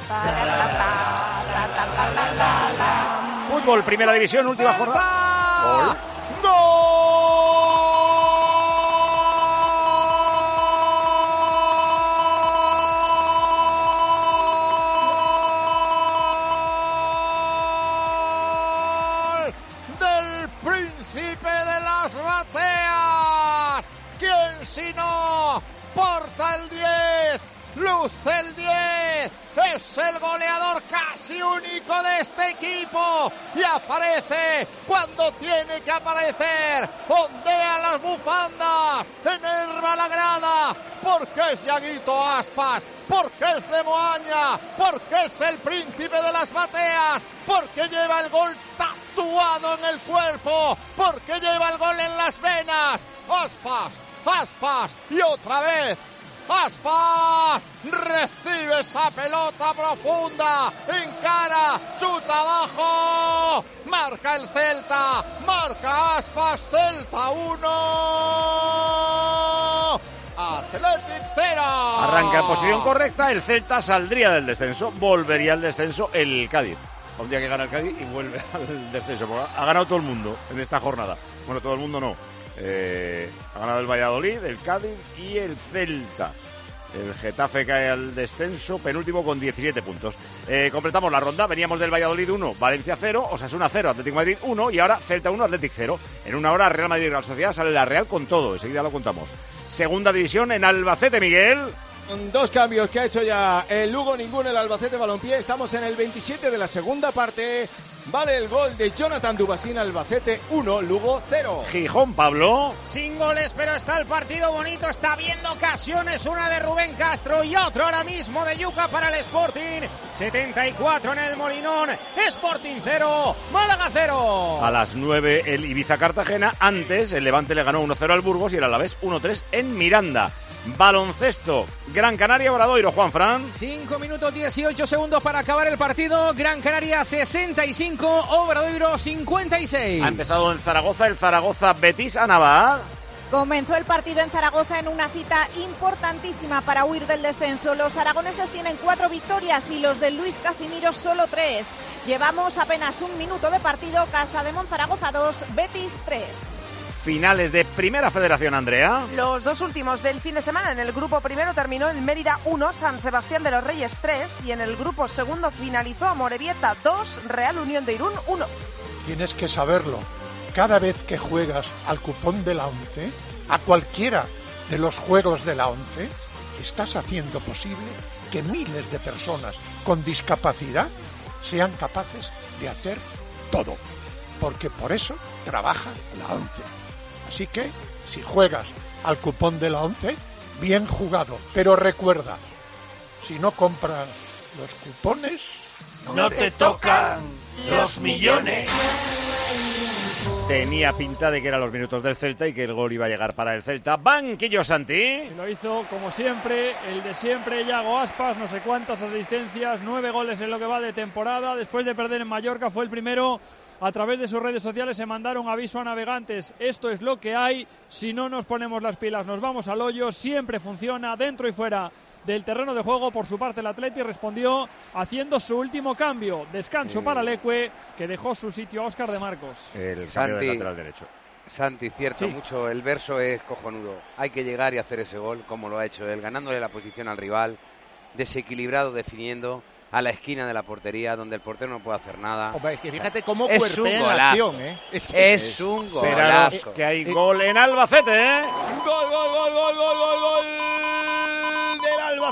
Fútbol, primera división, última jornada. Gol. ¡Gol! Porta el diez, luce el diez, es el goleador casi único de este equipo y aparece cuando tiene que aparecer, ondea las bufandas, enerva la grada, porque es Yaguito Aspas, porque es de Moaña, porque es el príncipe de las bateas, porque lleva el gol tatuado en el cuerpo, porque lleva el gol en las venas. Aspas, Aspas, y otra vez Aspas recibe esa pelota profunda, encara, chuta abajo, marca el Celta, marca Aspas, Celta uno, Athletic cero. Arranca en posición correcta, el Celta saldría del descenso, volvería al descenso el Cádiz. Un día que gana el Cádiz y vuelve al descenso, porque ha ganado todo el mundo en esta jornada. Bueno, todo el mundo no. Eh, ha ganado el Valladolid, el Cádiz y el Celta. El Getafe cae al descenso, penúltimo con diecisiete puntos. Eh, completamos la ronda, veníamos del Valladolid uno, Valencia cero, Osasuna cero, Atlético de Madrid uno y ahora Celta uno, Atlético cero. En una hora Real Madrid y Real Sociedad, sale la Real con todo, enseguida lo contamos. Segunda división en Albacete, Miguel. Dos cambios que ha hecho ya el Lugo, ninguno el Albacete Balompié. Estamos en el veintisiete de la segunda parte. Vale el gol de Jonathan Dubasín, Albacete uno, Lugo cero. Gijón, Pablo. Sin goles, pero está el partido bonito, está viendo ocasiones, una de Rubén Castro y otro ahora mismo de Yuca para el Sporting. setenta y cuatro en el Molinón, Sporting cero, Málaga cero. A las nueve el Ibiza-Cartagena, antes el Levante le ganó uno cero al Burgos y el Alavés uno tres en Miranda. Baloncesto, Gran Canaria, Obradoiro, Juanfran. cinco minutos dieciocho segundos para acabar el partido. Gran Canaria sesenta y cinco, Obradoiro cincuenta y seis. Ha empezado en Zaragoza el Zaragoza Betis Anabar. Comenzó el partido en Zaragoza en una cita importantísima para huir del descenso. Los aragoneses tienen cuatro victorias y los de Luis Casimiro solo tres. Llevamos apenas un minuto de partido. Casademón Zaragoza dos, Betis tres. Finales de Primera Federación, Andrea. Los dos últimos del fin de semana. En el grupo primero terminó el Mérida uno, San Sebastián de los Reyes tres y en el grupo segundo finalizó Amorebieta dos, Real Unión de Irún uno. Tienes que saberlo. Cada vez que juegas al cupón de la once, a cualquiera de los juegos de la once, estás haciendo posible que miles de personas con discapacidad sean capaces de hacer todo. Porque por eso trabaja la once. Así que, si juegas al cupón de la once, bien jugado. Pero recuerda, si no compras los cupones, no, no te tocan los millones. Tenía pinta de que eran los minutos del Celta y que el gol iba a llegar para el Celta. Banquillo, Santi. Y lo hizo, como siempre, el de siempre, Yago Aspas. No sé cuántas asistencias, nueve goles en lo que va de temporada. Después de perder en Mallorca, fue el primero. A través de sus redes sociales se mandaron aviso a navegantes. Esto es lo que hay. Si no nos ponemos las pilas, nos vamos al hoyo. Siempre funciona dentro y fuera del terreno de juego. Por su parte, el Atleti respondió haciendo su último cambio. Descanso eh... para Leque, que dejó su sitio a Óscar de Marcos. El cambio de lateral derecho. Santi, cierto, sí. Mucho. El verso es cojonudo. Hay que llegar y hacer ese gol, como lo ha hecho él, ganándole la posición al rival, desequilibrado, definiendo a la esquina de la portería, donde el portero no puede hacer nada. Hombre, es que fíjate cómo cuerpea la acción, ¿eh? Es, que es, es un golazo. Que hay gol en Albacete, ¿eh? Gol, gol, gol, gol, gol, gol, gol del Albacete.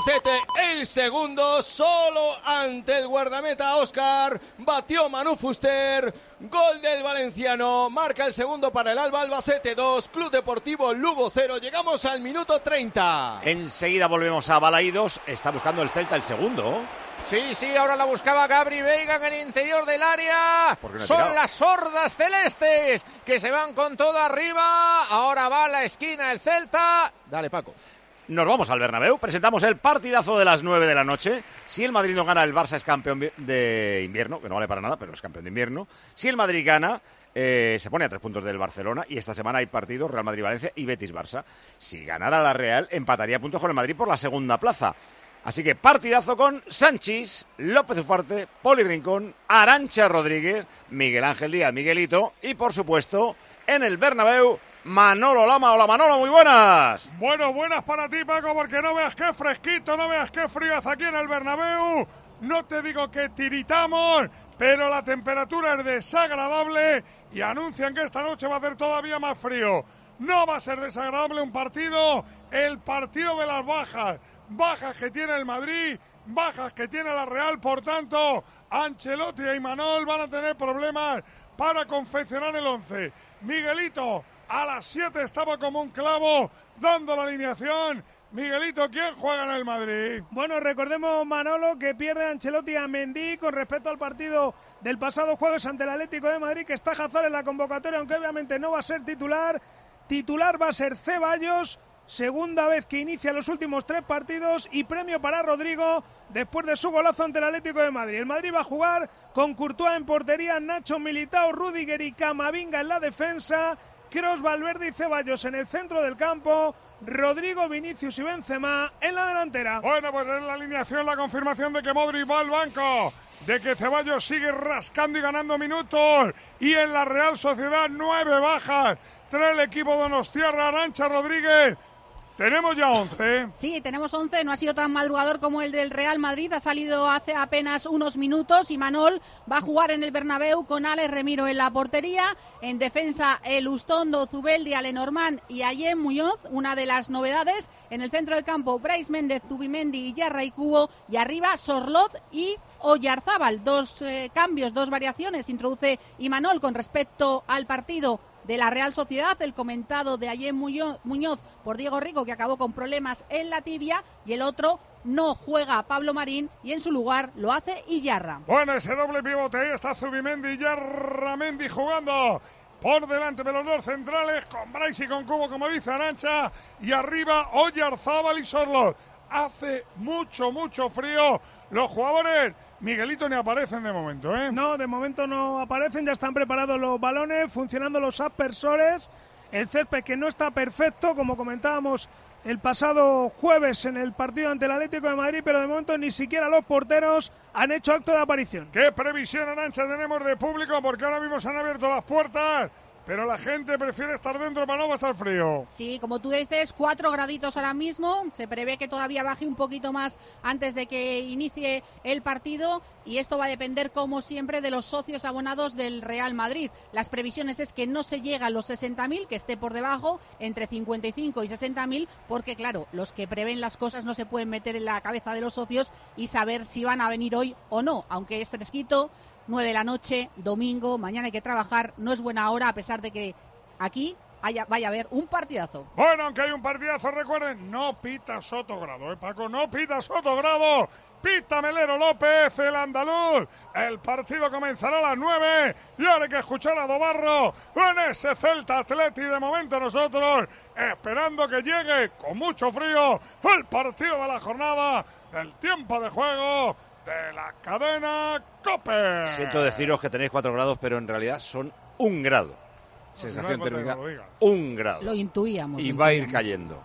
Albacete el segundo, solo ante el guardameta Óscar. Batió Manu Fuster. Gol del valenciano. Marca el segundo para el Alba. Albacete dos, Club Deportivo Lugo cero. Llegamos al minuto treinta. Enseguida volvemos a Balaídos. Está buscando el Celta el segundo. Sí, sí, ahora la buscaba Gabri Veiga en el interior del área. No Son tirado. las hordas celestes que se van con todo arriba. Ahora va a la esquina el Celta. Dale, Paco. Nos vamos al Bernabéu, presentamos el partidazo de las nueve de la noche. Si el Madrid no gana, el Barça es campeón de invierno, que no vale para nada, pero es campeón de invierno. Si el Madrid gana, eh, se pone a tres puntos del Barcelona, y esta semana hay partidos Real Madrid-Valencia y Betis-Barça. Si ganara la Real, empataría puntos con el Madrid por la segunda plaza. Así que partidazo con Sánchez, López Ufarte, Poli Rincón, Arantxa Rodríguez, Miguel Ángel Díaz, Miguelito y, por supuesto, en el Bernabéu, Manolo Lama. Hola, Manolo, muy buenas. Bueno, buenas para ti, Paco, porque no veas qué fresquito, no veas qué frío hace aquí en el Bernabéu. No te digo que tiritamos, pero la temperatura es desagradable y anuncian que esta noche va a hacer todavía más frío. No va a ser desagradable un partido, el partido de las bajas. Bajas que tiene el Madrid, bajas que tiene la Real, por tanto, Ancelotti y Imanol van a tener problemas para confeccionar el once. Miguelito, a las siete estaba como un clavo dando la alineación. Miguelito, ¿quién juega en el Madrid? Bueno, recordemos, Manolo, que pierde Ancelotti a Mendy con respecto al partido del pasado jueves ante el Atlético de Madrid, que está Hazard en la convocatoria, aunque obviamente no va a ser titular. Titular va a ser Ceballos. Segunda vez que inicia los últimos tres partidos y premio para Rodrigo después de su golazo ante el Atlético de Madrid. El Madrid va a jugar con Courtois en portería, Nacho, Militao, Rüdiger y Camavinga en la defensa, Kroos, Valverde y Ceballos en el centro del campo, Rodrigo, Vinicius y Benzema en la delantera. Bueno, pues en la alineación la confirmación de que Modric va al banco, de que Ceballos sigue rascando y ganando minutos, y en la Real Sociedad nueve bajas. Trae el equipo donostiarra, Arantxa Rodríguez. Tenemos ya once. Sí, tenemos once. No ha sido tan madrugador como el del Real Madrid. Ha salido hace apenas unos minutos. Y Manol va a jugar en el Bernabéu con Alex Remiro en la portería. En defensa, el Ustondo, Zubeldi, Alenormand y Ayem Muñoz. Una de las novedades. En el centro del campo, Brais Méndez, Zubimendi, Iyarra y Cubo. Y arriba, Sorloz y Oyarzábal. Dos eh, cambios, dos variaciones introduce Imanol con respecto al partido de la Real Sociedad, el comentado de Ayem Muñoz por Diego Rico, que acabó con problemas en la tibia, y el otro no juega Pablo Marín y en su lugar lo hace Iyarra. Bueno, ese doble pivote, ahí está Zubimendi, Iyarra, Mendy jugando por delante de los dos centrales, con Brais y con Cubo, como dice Arantxa, y arriba Oyarzábal y Sorloz. Hace mucho, mucho frío. Los jugadores, Miguelito, ni aparecen de momento, ¿eh? No, de momento no aparecen, ya están preparados los balones, funcionando los aspersores, el césped que no está perfecto, como comentábamos el pasado jueves en el partido ante el Atlético de Madrid, pero de momento ni siquiera los porteros han hecho acto de aparición. ¿Qué previsión, Arantxa, tenemos de público? Porque ahora mismo se han abierto las puertas, pero la gente prefiere estar dentro para no pasar frío. Sí, como tú dices, cuatro graditos ahora mismo. Se prevé que todavía baje un poquito más antes de que inicie el partido. Y esto va a depender, como siempre, de los socios abonados del Real Madrid. Las previsiones es que no se llega a los sesenta mil, que esté por debajo, entre cincuenta y cinco y sesenta mil, porque, claro, los que prevén las cosas no se pueden meter en la cabeza de los socios y saber si van a venir hoy o no, aunque es fresquito. nueve de la noche, domingo, mañana hay que trabajar, no es buena hora, a pesar de que aquí haya, vaya a haber un partidazo. Bueno, aunque hay un partidazo, recuerden, no pita Sotogrado, ¿eh, Paco? No pita Sotogrado, pita Melero López, el andaluz. El partido comenzará a las nueve y ahora hay que escuchar a Dobarro en ese Celta Atleti. De momento nosotros esperando que llegue con mucho frío el partido de la jornada, del tiempo de juego de la cadena COPE. Siento deciros que tenéis cuatro grados, pero en realidad son un grado. Sensación térmica, un grado. Lo intuíamos. Y va a ir cayendo.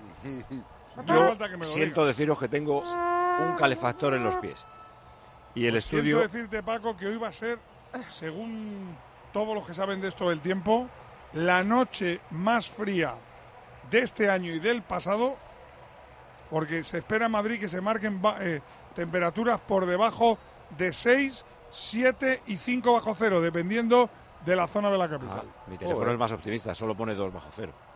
Yo siento deciros que tengo un calefactor en los pies. Y el pues estudio... Siento decirte, Paco, que hoy va a ser, según todos los que saben de esto del tiempo, la noche más fría de este año y del pasado, porque se espera en Madrid que se marquen... Eh, temperaturas por debajo de seis, siete y cinco bajo cero, dependiendo de la zona de la capital. Ah, mi teléfono oh, es más optimista, solo pone dos bajo cero.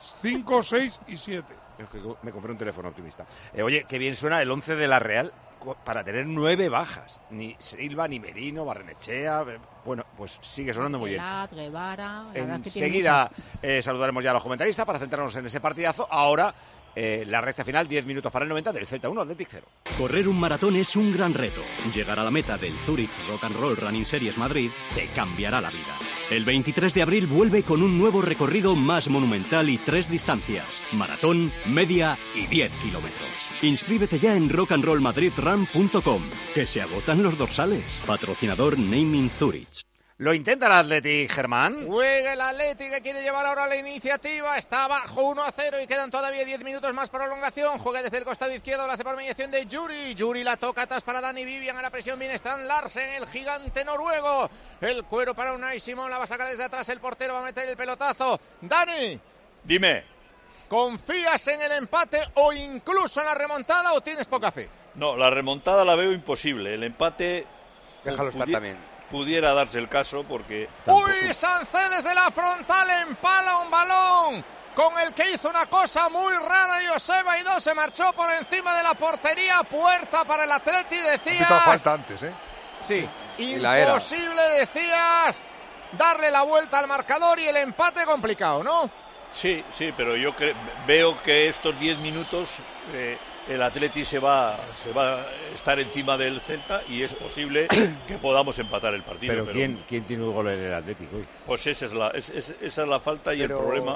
cinco, seis y siete. Me compré un teléfono optimista. Eh, oye, qué bien suena el once de la Real para tener nueve bajas. Ni Silva, ni Merino, Barrenechea. Bueno, pues sigue sonando muy bien. Guevara, Enseguida eh, saludaremos ya a los comentaristas para centrarnos en ese partidazo. Ahora, eh, la recta final, diez minutos para el noventa del Celta uno, Athletic cero. Correr un maratón es un gran reto. Llegar a la meta del Zurich Rock and Roll Running Series Madrid te cambiará la vida. El veintitrés de abril vuelve con un nuevo recorrido más monumental y tres distancias: maratón, media y diez kilómetros. Inscríbete ya en rock and roll madrid run punto com, que se agotan los dorsales. Patrocinador Naming Zurich. Lo intenta el Athletic, Germán. Juega el Athletic, que quiere llevar ahora la iniciativa. Está abajo uno a cero y quedan todavía diez minutos más para prolongación. Juega desde el costado izquierdo, lo hace por mediación de Yuri. Yuri la toca atrás para Dani Vivian. A la presión viene Stan Larsen, el gigante noruego. El cuero para Unai Simón, la va a sacar desde atrás el portero, va a meter el pelotazo. Dani. Dime. ¿Confías en el empate o incluso en la remontada o tienes poca fe? No, la remontada la veo imposible. El empate... Déjalo estar también. Pudiera darse el caso porque... ¡Uy! Sancé desde la frontal empala un balón con el que hizo una cosa muy rara. Joseba Aidó se marchó por encima de la portería. Puerta para el Atleti, decías. Ha falta antes, ¿eh? Sí, imposible, decías, darle la vuelta al marcador y el empate complicado, ¿no? Sí, sí, pero yo cre- veo que estos diez minutos... Eh, el Atleti se va, se va a estar encima del Celta y es posible que podamos empatar el partido. Pero, pero ¿quién, ¿quién tiene un gol en el Atlético hoy? Pues esa es la, es, es, esa es la falta y pero... el problema.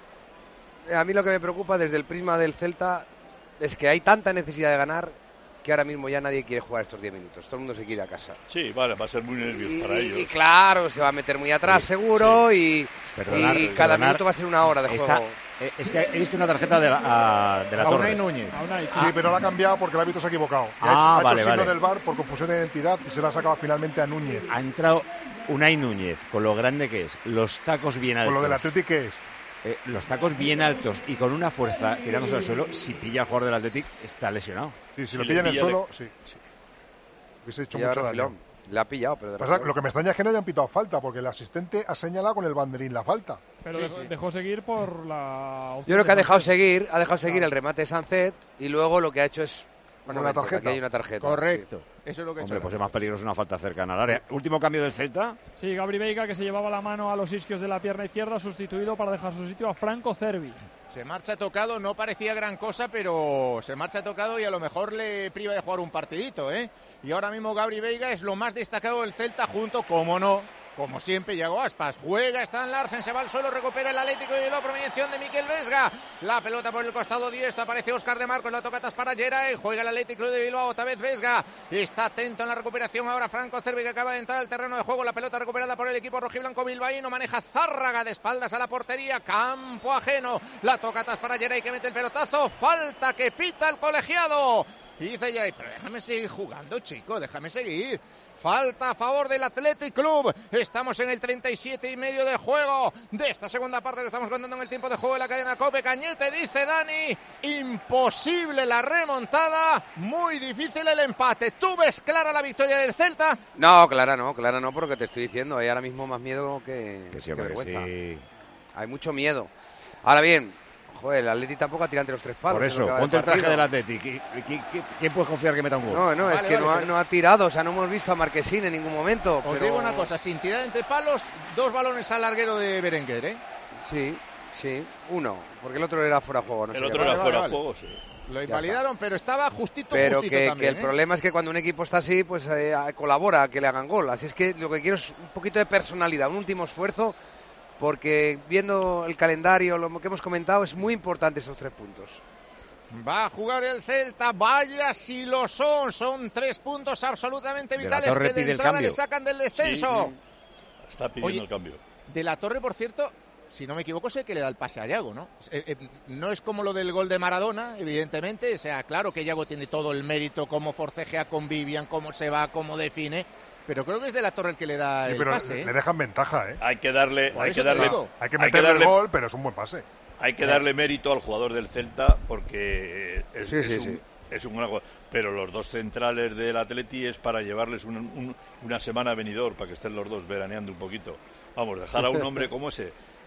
A mí lo que me preocupa desde el prisma del Celta es que hay tanta necesidad de ganar que ahora mismo ya nadie quiere jugar estos diez minutos. Todo el mundo se quiere ir a casa. Sí, vale, va a ser muy nervioso y, para ellos. Y claro, se va a meter muy atrás, sí, seguro, sí. Y, perdonar, y cada perdonar, minuto va a ser una hora de está, juego. Eh, es que he visto una tarjeta de la, a, de la a Torre. Unai Núñez. A Unai, sí, ah. pero la ha cambiado porque el árbitro se ha equivocado. Y Ah, ha hecho, ha vale, hecho el signo vale. del V A R por confusión de identidad y se la ha sacado finalmente a Núñez. Ha entrado Unai Núñez, con lo grande que es, los tacos bien altos. ¿Con lo del Athletic qué es? Eh, los tacos bien altos y con una fuerza tirándose al suelo. Si pilla al jugador del Athletic, está lesionado. Sí, si, si lo pilla en el pilla suelo, le... sí. sí. Hubiese hecho Y mucho ahora daño. Filón. Le ha pillado, pero de Pasa, lo que me extraña es que no hayan pitado falta, porque el asistente ha señalado con el banderín la falta. Pero sí, dejó, sí. dejó seguir por la opción. Yo creo que ha de dejado Sancet. seguir, ha dejado seguir el remate de Sancet y luego lo que ha hecho es... Bueno, una tarjeta. Aquí hay una tarjeta. Correcto. Sí. Eso es lo que ha Hombre, hecho. pues es más peligroso una falta cercana al área. Último cambio del Celta. Sí, Gabri Veiga, que se llevaba la mano a los isquios de la pierna izquierda, sustituido para dejar su sitio a Franco Cervi. Se marcha tocado, no parecía gran cosa, pero se marcha tocado y a lo mejor le priva de jugar un partidito, ¿eh? Y ahora mismo Gabri Veiga es lo más destacado del Celta junto, como no, como siempre, Iago Aspas. Juega Stan Larsen, se va al suelo, recupera el Atlético y la provención de Miquel Vesga. La pelota por el costado diestro, aparece Óscar de Marcos, la toca atrás para Geray. Juega el Atlético de Bilbao, otra vez Vesga. Está atento en la recuperación ahora Franco Cervi, que acaba de entrar al terreno de juego. La pelota recuperada por el equipo rojiblanco bilbaíno. Maneja Zárraga de espaldas a la portería, campo ajeno. La toca atrás para Geray, que mete el pelotazo. Falta que pita el colegiado. Y dice Geray, pero déjame seguir jugando, chico, déjame seguir. Falta a favor del Athletic Club. Estamos en el treinta y siete y medio de juego de esta segunda parte. Lo estamos contando en el tiempo de juego de la cadena COPE. Cañete, dice Dani. Imposible la remontada. Muy difícil el empate. ¿Tú ves clara la victoria del Celta? No, clara no, clara no, porque te estoy diciendo, hay ahora mismo más miedo que, Que sí, que hombre, vergüenza. sí. Hay mucho miedo. Ahora bien, joder, el Atleti tampoco ha tirado entre los tres palos. Por en lo eso, que va ponte el traje partido. del Athletic. ¿Qui- qui- qui- ¿Quién puede confiar que meta un gol? No, no, Vale, es que vale, no, ha, pero- no ha tirado, o sea, no hemos visto a Marquesín en ningún momento. Os pero... digo una cosa, sin tirar entre palos, dos balones al larguero de Berenguer, ¿eh? Sí, sí, uno, porque el otro era fuera de juego. No El sé otro qué. era vale, fuera de vale. juego, sí. Lo invalidaron, pero estaba justito, Pero justito que, también, que el ¿eh? problema es que cuando un equipo está así, pues eh, colabora a que le hagan gol. Así es que lo que quiero es un poquito de personalidad, un último esfuerzo, porque viendo el calendario, lo que hemos comentado, es muy importante esos tres puntos. Va a jugar el Celta, vaya si lo son, son tres puntos absolutamente De la vitales Torre que de pide el entrada cambio. le sacan del descenso. Sí, está pidiendo Oye, el cambio. De la Torre, por cierto, si no me equivoco, es el que le da el pase a Yago, ¿no? Eh, eh, no es como lo del gol de Maradona, evidentemente, o sea, claro que Yago tiene todo el mérito, cómo forcejea con Vivian, cómo se va, cómo define, pero creo que es de la Torre el que le da Sí, el pero pase, le, ¿eh? le dejan ventaja, ¿eh? Hay que darle, Por hay eso que te darle, digo. Hay que hay meterle darle- el gol, pero es un buen pase. hay que darle mérito al jugador del Celta porque es, Sí, es sí, un, sí. es un gran jugador. Pero los dos centrales del Atleti es para llevarles un- un- una semana a venidor, para que estén los dos veraneando un poquito. Vamos, dejar a un hombre como ese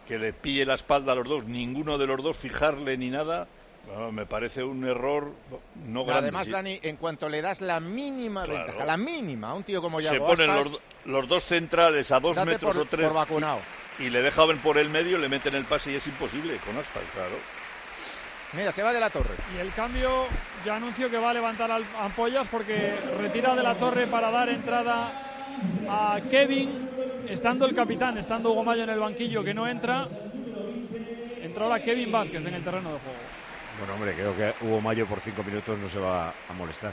que le pille la espalda a los dos, ninguno de los dos fijarle ni nada, no, me parece un error no grande. Además, sí. Dani, en cuanto le das la mínima Claro. ventaja, la mínima, a un tío como Yago Se ponen Aspas, los, los dos centrales a dos date metros por- o tres por vacunado. y le dejan por el medio, le meten el pase y es imposible con Aspas, claro. Mira, se va de la Torre. Y el cambio ya anunció que va a levantar al- ampollas porque retira de la Torre para dar entrada a Kevin, estando el capitán, estando Hugo Mayo en el banquillo que no entra. Entra ahora Kevin Vázquez en el terreno de juego. Bueno, hombre, creo que Hugo Mayo por cinco minutos no se va a molestar.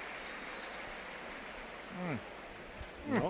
¿No?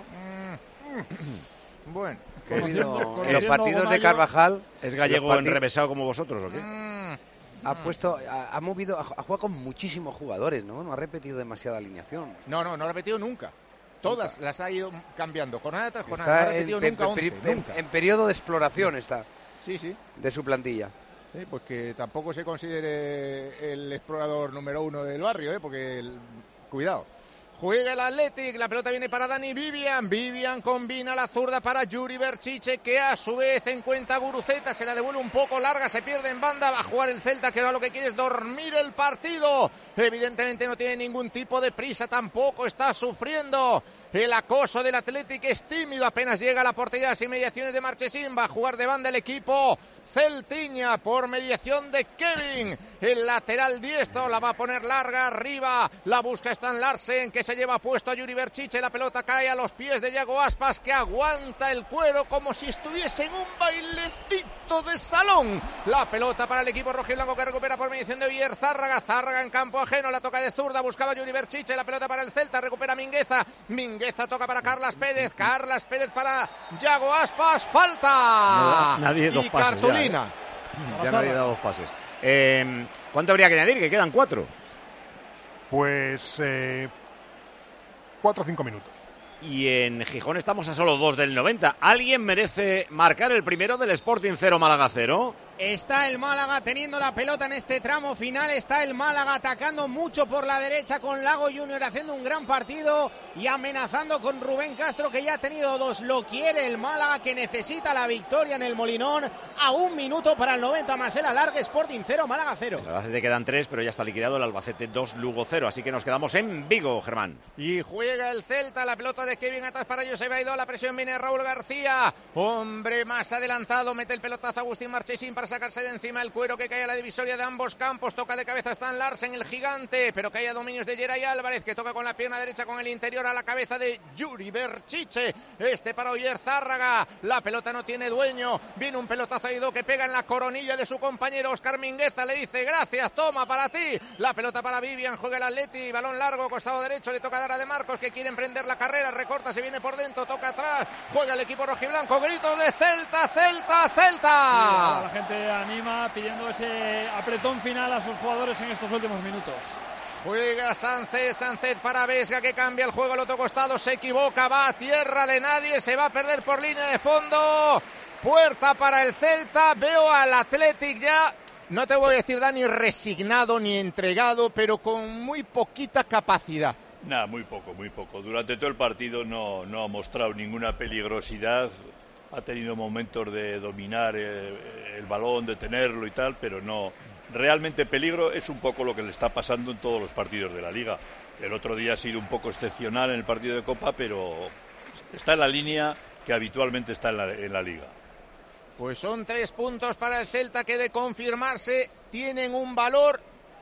Bueno, ¿Qué? Conociendo- en los partidos de Carvajal ¿Es gallego los partid- enrevesado como vosotros o qué? ha puesto, ha, ha movido, ha, ha jugado con muchísimos jugadores, ¿no? No ha repetido demasiada alineación. No, no, no ha repetido nunca. Todas las ha ido cambiando, jornada tras jornada. No ha Está en, repetido pe- nunca pe- once, en- nunca. en periodo de exploración está. Sí, sí. De su plantilla. Sí, pues que tampoco se considere el explorador número uno del barrio, ¿eh? Porque, el- cuidado. Juega el Athletic, la pelota viene para Dani Vivian. Vivian combina la zurda para Yuri Berchiche, que a su vez encuentra a Guruceta, se la devuelve un poco larga, se pierde en banda, va a jugar el Celta, que ahora lo que quiere es dormir el partido. Evidentemente no tiene ningún tipo de prisa, tampoco está sufriendo. El acoso del Athletic es tímido, apenas llega a la portería, las inmediaciones de Marchesín, va a jugar de banda el equipo celtiña por mediación de Kevin. El lateral diestro la va a poner larga arriba, la busca Stan Larsen, que se lleva puesto a Yuri Berchiche, la pelota cae a los pies de Yago Aspas, que aguanta el cuero como si estuviese en un bailecito de salón. La pelota para el equipo rojiblanco, que recupera por mediación de Oyer Zárraga, Zárraga en campo ajeno, la toca de zurda, buscaba Yuri Berchiche, la pelota para el Celta, recupera Mingueza, Mingueza toca para Carlas Pérez, Carlas Pérez para Yago Aspas, falta. Nada- nadie dos y pases ya, cartulina. ¿eh? Ya nadie da dos pases. Eh, ¿Cuánto habría que añadir? Que quedan cuatro. Pues eh, cuatro o cinco minutos. Y en Gijón estamos a solo dos del noventa. ¿Alguien merece marcar el primero del Sporting cero Málaga cero? Está el Málaga teniendo la pelota en este tramo final, está el Málaga atacando mucho por la derecha con Lago Junior haciendo un gran partido y amenazando con Rubén Castro, que ya ha tenido dos. Lo quiere el Málaga, que necesita la victoria en el Molinón, a un minuto para el noventa más el alargue. Sporting cero, Málaga cero. El Albacete quedan tres, pero ya está liquidado el Albacete dos, Lugo cero. Así que nos quedamos en Vigo, Germán. Y juega el Celta, la pelota de Kevin atrás para Josep Aidó, la presión viene Raúl García, hombre más adelantado, mete el pelotazo Agustín Marchesín para sacarse de encima el cuero que cae a la divisoria de ambos campos, toca de cabeza Stan Larsen, el gigante, pero cae a dominios de Geray Álvarez, que toca con la pierna derecha con el interior a la cabeza de Yuri Berchiche, este para Oyer Zárraga, la pelota no tiene dueño, viene un pelotazo Aidó que pega en la coronilla de su compañero Óscar Mingueza, le dice gracias, toma para ti, la pelota para Vivian, juega el Atleti, balón largo, costado derecho, le toca dar a De Marcos, que quiere emprender la carrera, recorta, se viene por dentro, toca atrás, juega el equipo rojiblanco, grito de Celta, Celta, Celta. Sí, la gente anima pidiendo ese apretón final a sus jugadores en estos últimos minutos. Juega Sánchez, Sánchez para Vesga, que cambia el juego al otro costado, se equivoca, va a tierra de nadie, se va a perder por línea de fondo. Puerta para el Celta, veo al Athletic ya, no te voy a decir Dani resignado ni entregado, pero con muy poquita capacidad. Nada, muy poco, muy poco. Durante todo el partido no, no ha mostrado ninguna peligrosidad. Ha tenido momentos de dominar el, el balón, de tenerlo y tal, pero no. Realmente peligro es un poco lo que le está pasando en todos los partidos de la Liga. El otro día ha sido un poco excepcional en el partido de Copa, pero está en la línea que habitualmente está en la, en la Liga. Pues son tres puntos para el Celta que, de confirmarse, tienen un valor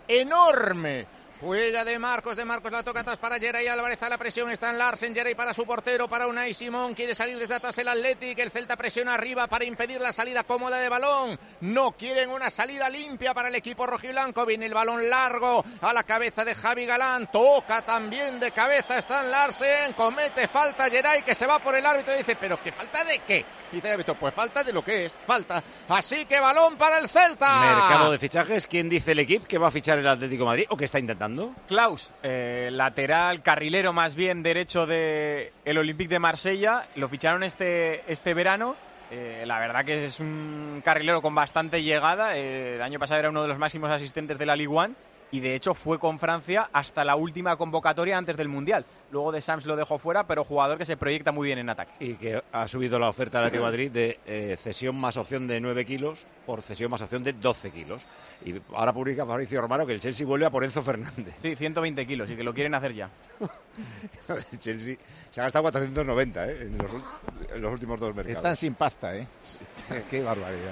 enorme. Juega de Marcos, de Marcos la toca atrás para Geray Álvarez, a la presión está en Larsen, Geray para su portero, para Unai Simón, quiere salir desde atrás el Athletic, el Celta presiona arriba para impedir la salida cómoda de balón, no quieren una salida limpia para el equipo rojiblanco, viene el balón largo a la cabeza de Javi Galán, toca también de cabeza Stan Larsen, comete falta Geray, que se va por el árbitro y dice, ¿pero qué falta de qué? Y dice el árbitro, pues falta de lo que es, falta, así que balón para el Celta. Mercado de fichajes, ¿quién dice el equipo que va a fichar el Atlético de Madrid o que está intentando? Klaus, eh, lateral, carrilero más bien derecho de el Olympique de Marsella, lo ficharon este, este verano. Eh, la verdad que es un carrilero con bastante llegada, eh, el año pasado era uno de los máximos asistentes de la Ligue uno y de hecho fue con Francia hasta la última convocatoria antes del Mundial. Luego de Sams lo dejó fuera, pero jugador que se proyecta muy bien en ataque. Y que ha subido la oferta del Atlético de Madrid de eh, cesión más opción de nueve kilos por cesión más opción de doce kilos. Y ahora publica Fabricio Romano que el Chelsea vuelve a por Enzo Fernández. Sí, ciento veinte kilos y que lo quieren hacer ya. El Chelsea se ha gastado cuatrocientos noventa ¿eh? en, los, en los últimos dos mercados. Están sin pasta, ¿eh? Qué barbaridad.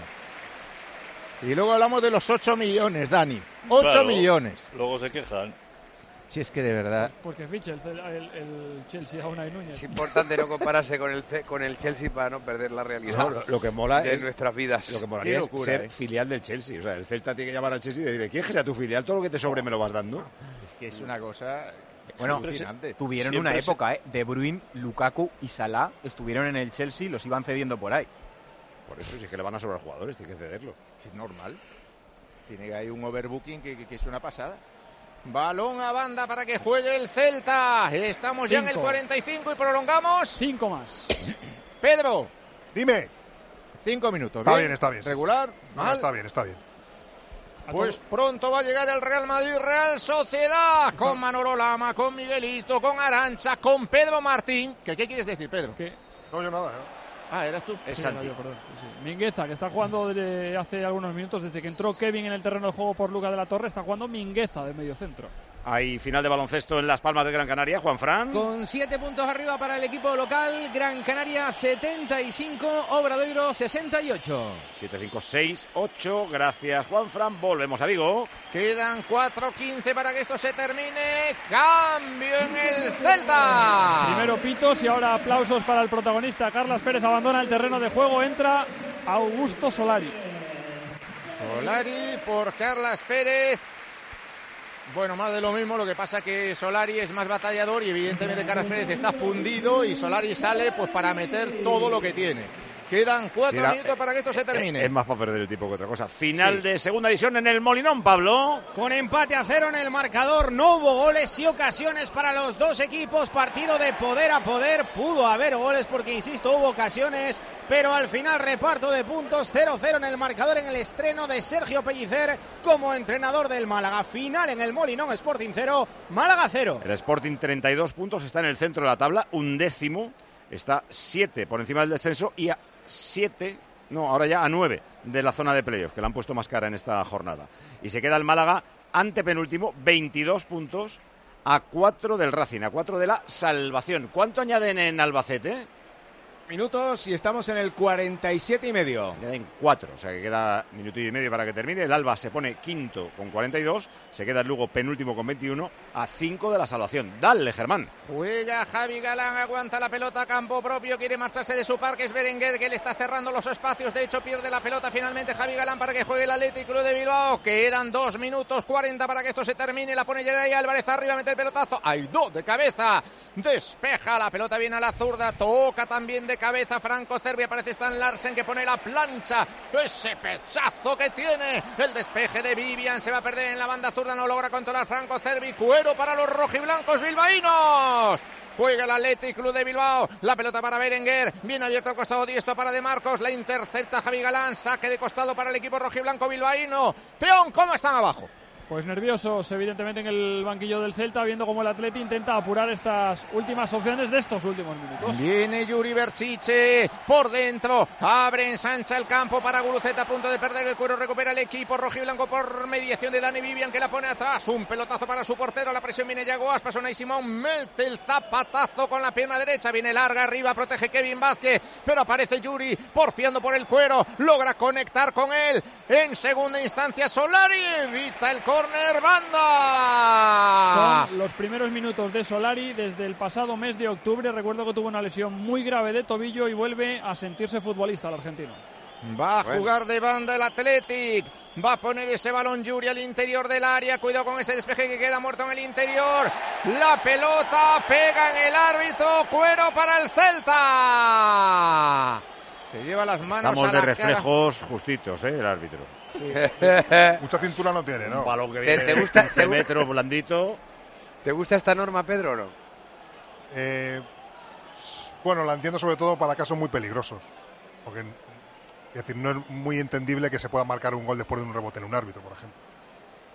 Y luego hablamos de los ocho millones, Dani. ocho Claro, millones. Luego se quejan. Si es que de verdad. Porque ficha el, el, el Chelsea a Unai Núñez. Es importante no compararse con el con el Chelsea para no perder la realidad. No, lo, lo que mola de es nuestras vidas. Lo que molaría locura, es ser ¿eh? filial del Chelsea. O sea, el Celta tiene que llamar al Chelsea y decirle, ¿quieres que sea tu filial? Todo lo que te sobre me lo vas dando. Es que es una cosa Bueno, alucinante. tuvieron Siempre una se- época, ¿eh? De Bruyne, Lukaku y Salah estuvieron en el Chelsea, los iban cediendo por ahí. Por eso, si es que le van a sobrar jugadores, tiene que cederlo. Es normal. Tiene que hay un overbooking que, que, que es una pasada. Balón a banda para que juegue el Celta. Estamos ya en el Cinco. cuarenta y cinco y prolongamos. Cinco más. Pedro. Dime. Cinco minutos. Está bien, está bien. sí. ¿Regular? No, ¿Mal? está bien, está bien. Pues pronto va a llegar el Real Madrid, Real Sociedad, con Manolo Lama, con Miguelito, con Arancha, con Pedro Martín. ¿Qué, qué quieres decir, Pedro? ¿Qué? No, yo nada. ¿eh? Ah, eras tú. Sí, era yo, perdón. Sí, sí. Mingueza, que está jugando desde hace algunos minutos, desde que entró Kevin en el terreno de juego por Lucas de la Torre, está jugando Mingueza de medio centro. Hay final de baloncesto en Las Palmas de Gran Canaria, Juan Fran. Con siete puntos arriba para el equipo local, Gran Canaria setenta y cinco, Obradoiro sesenta y ocho. siete, cinco, seis, ocho. Gracias, Juan Fran. Volvemos a Vigo. Quedan cuatro quince para que esto se termine. Cambio en el Celta. Primero pitos y ahora aplausos para el protagonista. Carlas Pérez abandona el terreno de juego, entra Augusto Solari. Solari por Carlas Pérez. Bueno, más de lo mismo, lo que pasa que Solari es más batallador y evidentemente Carlas Pérez está fundido y Solari sale pues para meter todo lo que tiene. Quedan cuatro Sí, era- minutos para que esto se termine. Es más para perder el tiempo que otra cosa. Final Sí. de segunda división en el Molinón, Pablo. Con empate a cero en el marcador, no hubo goles y ocasiones para los dos equipos. Partido de poder a poder. Pudo haber goles porque, insisto, hubo ocasiones, pero al final reparto de puntos. cero cero en el marcador en el estreno de Sergio Pellicer como entrenador del Málaga. Final en el Molinón, Sporting cero, Málaga cero. El Sporting treinta y dos puntos, está en el centro de la tabla, un décimo, está siete por encima del descenso y a siete, no, ahora ya a nueve de la zona de playoff, que la han puesto más cara en esta jornada. Y se queda el Málaga antepenúltimo, veintidós puntos, a cuatro del Racing, a cuatro de la salvación. ¿Cuánto añaden en Albacete? Minutos y estamos en el cuarenta y siete y medio. Añaden cuatro, o sea que queda minuto y medio para que termine. El Alba se pone quinto con cuarenta y dos, se queda el Lugo penúltimo con veintiuno, a cinco de la salvación. Dale, Germán. Juega Javi Galán, aguanta la pelota a campo propio, quiere marcharse de su parque, es Berenguer que le está cerrando los espacios, de hecho pierde la pelota finalmente Javi Galán para que juegue el Athletic Club de Bilbao. Quedan dos minutos cuarenta para que esto se termine, la pone Geray Álvarez arriba, mete el pelotazo, hay dos de cabeza, despeja la pelota, viene a la zurda, toca también de cabeza Franco Cervi, aparece Stan Larsen que pone la plancha, ese pechazo que tiene, el despeje de Vivian, se va a perder en la banda zurda, no logra controlar Franco Cervi, cuero para los rojiblancos bilbaínos. Juega el Athletic Club de Bilbao, la pelota para Berenguer, bien abierto al costado diestro para De Marcos, la intercepta Javi Galán, saque de costado para el equipo rojiblanco bilbaíno. Peón, ¿cómo están abajo? Pues nerviosos, evidentemente, en el banquillo del Celta, viendo cómo el Atleti intenta apurar estas últimas opciones de estos últimos minutos. Viene Yuri Berchiche por dentro, abre, ensancha el campo para Guruceta, a punto de perder el cuero, recupera el equipo rojiblanco por mediación de Dani Vivian que la pone atrás, un pelotazo para su portero, la presión viene Yago Aspas, Unai Simón mete el zapatazo con la pierna derecha, viene larga arriba, protege Kevin Vázquez, pero aparece Yuri porfiando por el cuero, logra conectar con él, en segunda instancia Solari evita el córner, banda. Son los primeros minutos de Solari desde el pasado mes de octubre. Recuerdo que tuvo una lesión muy grave de tobillo y vuelve a sentirse futbolista el argentino. Va a Bueno. jugar de banda el Athletic. Va a poner ese balón Yuri al interior del área. Cuidado con ese despeje que queda muerto en el interior. La pelota pega en el árbitro. Cuero para el Celta. Se lleva las manos Estamos a de la reflejos justitos, ¿eh? El árbitro. Mucha cintura no tiene, ¿no? Un balón que ¿Te- viene te de gusta- quince te gu- metros, blandito. ¿Te gusta esta norma, Pedro, o no? Eh, bueno, la entiendo sobre todo para casos muy peligrosos. Porque, es decir, no es muy entendible que se pueda marcar un gol después de un rebote en un árbitro, por ejemplo.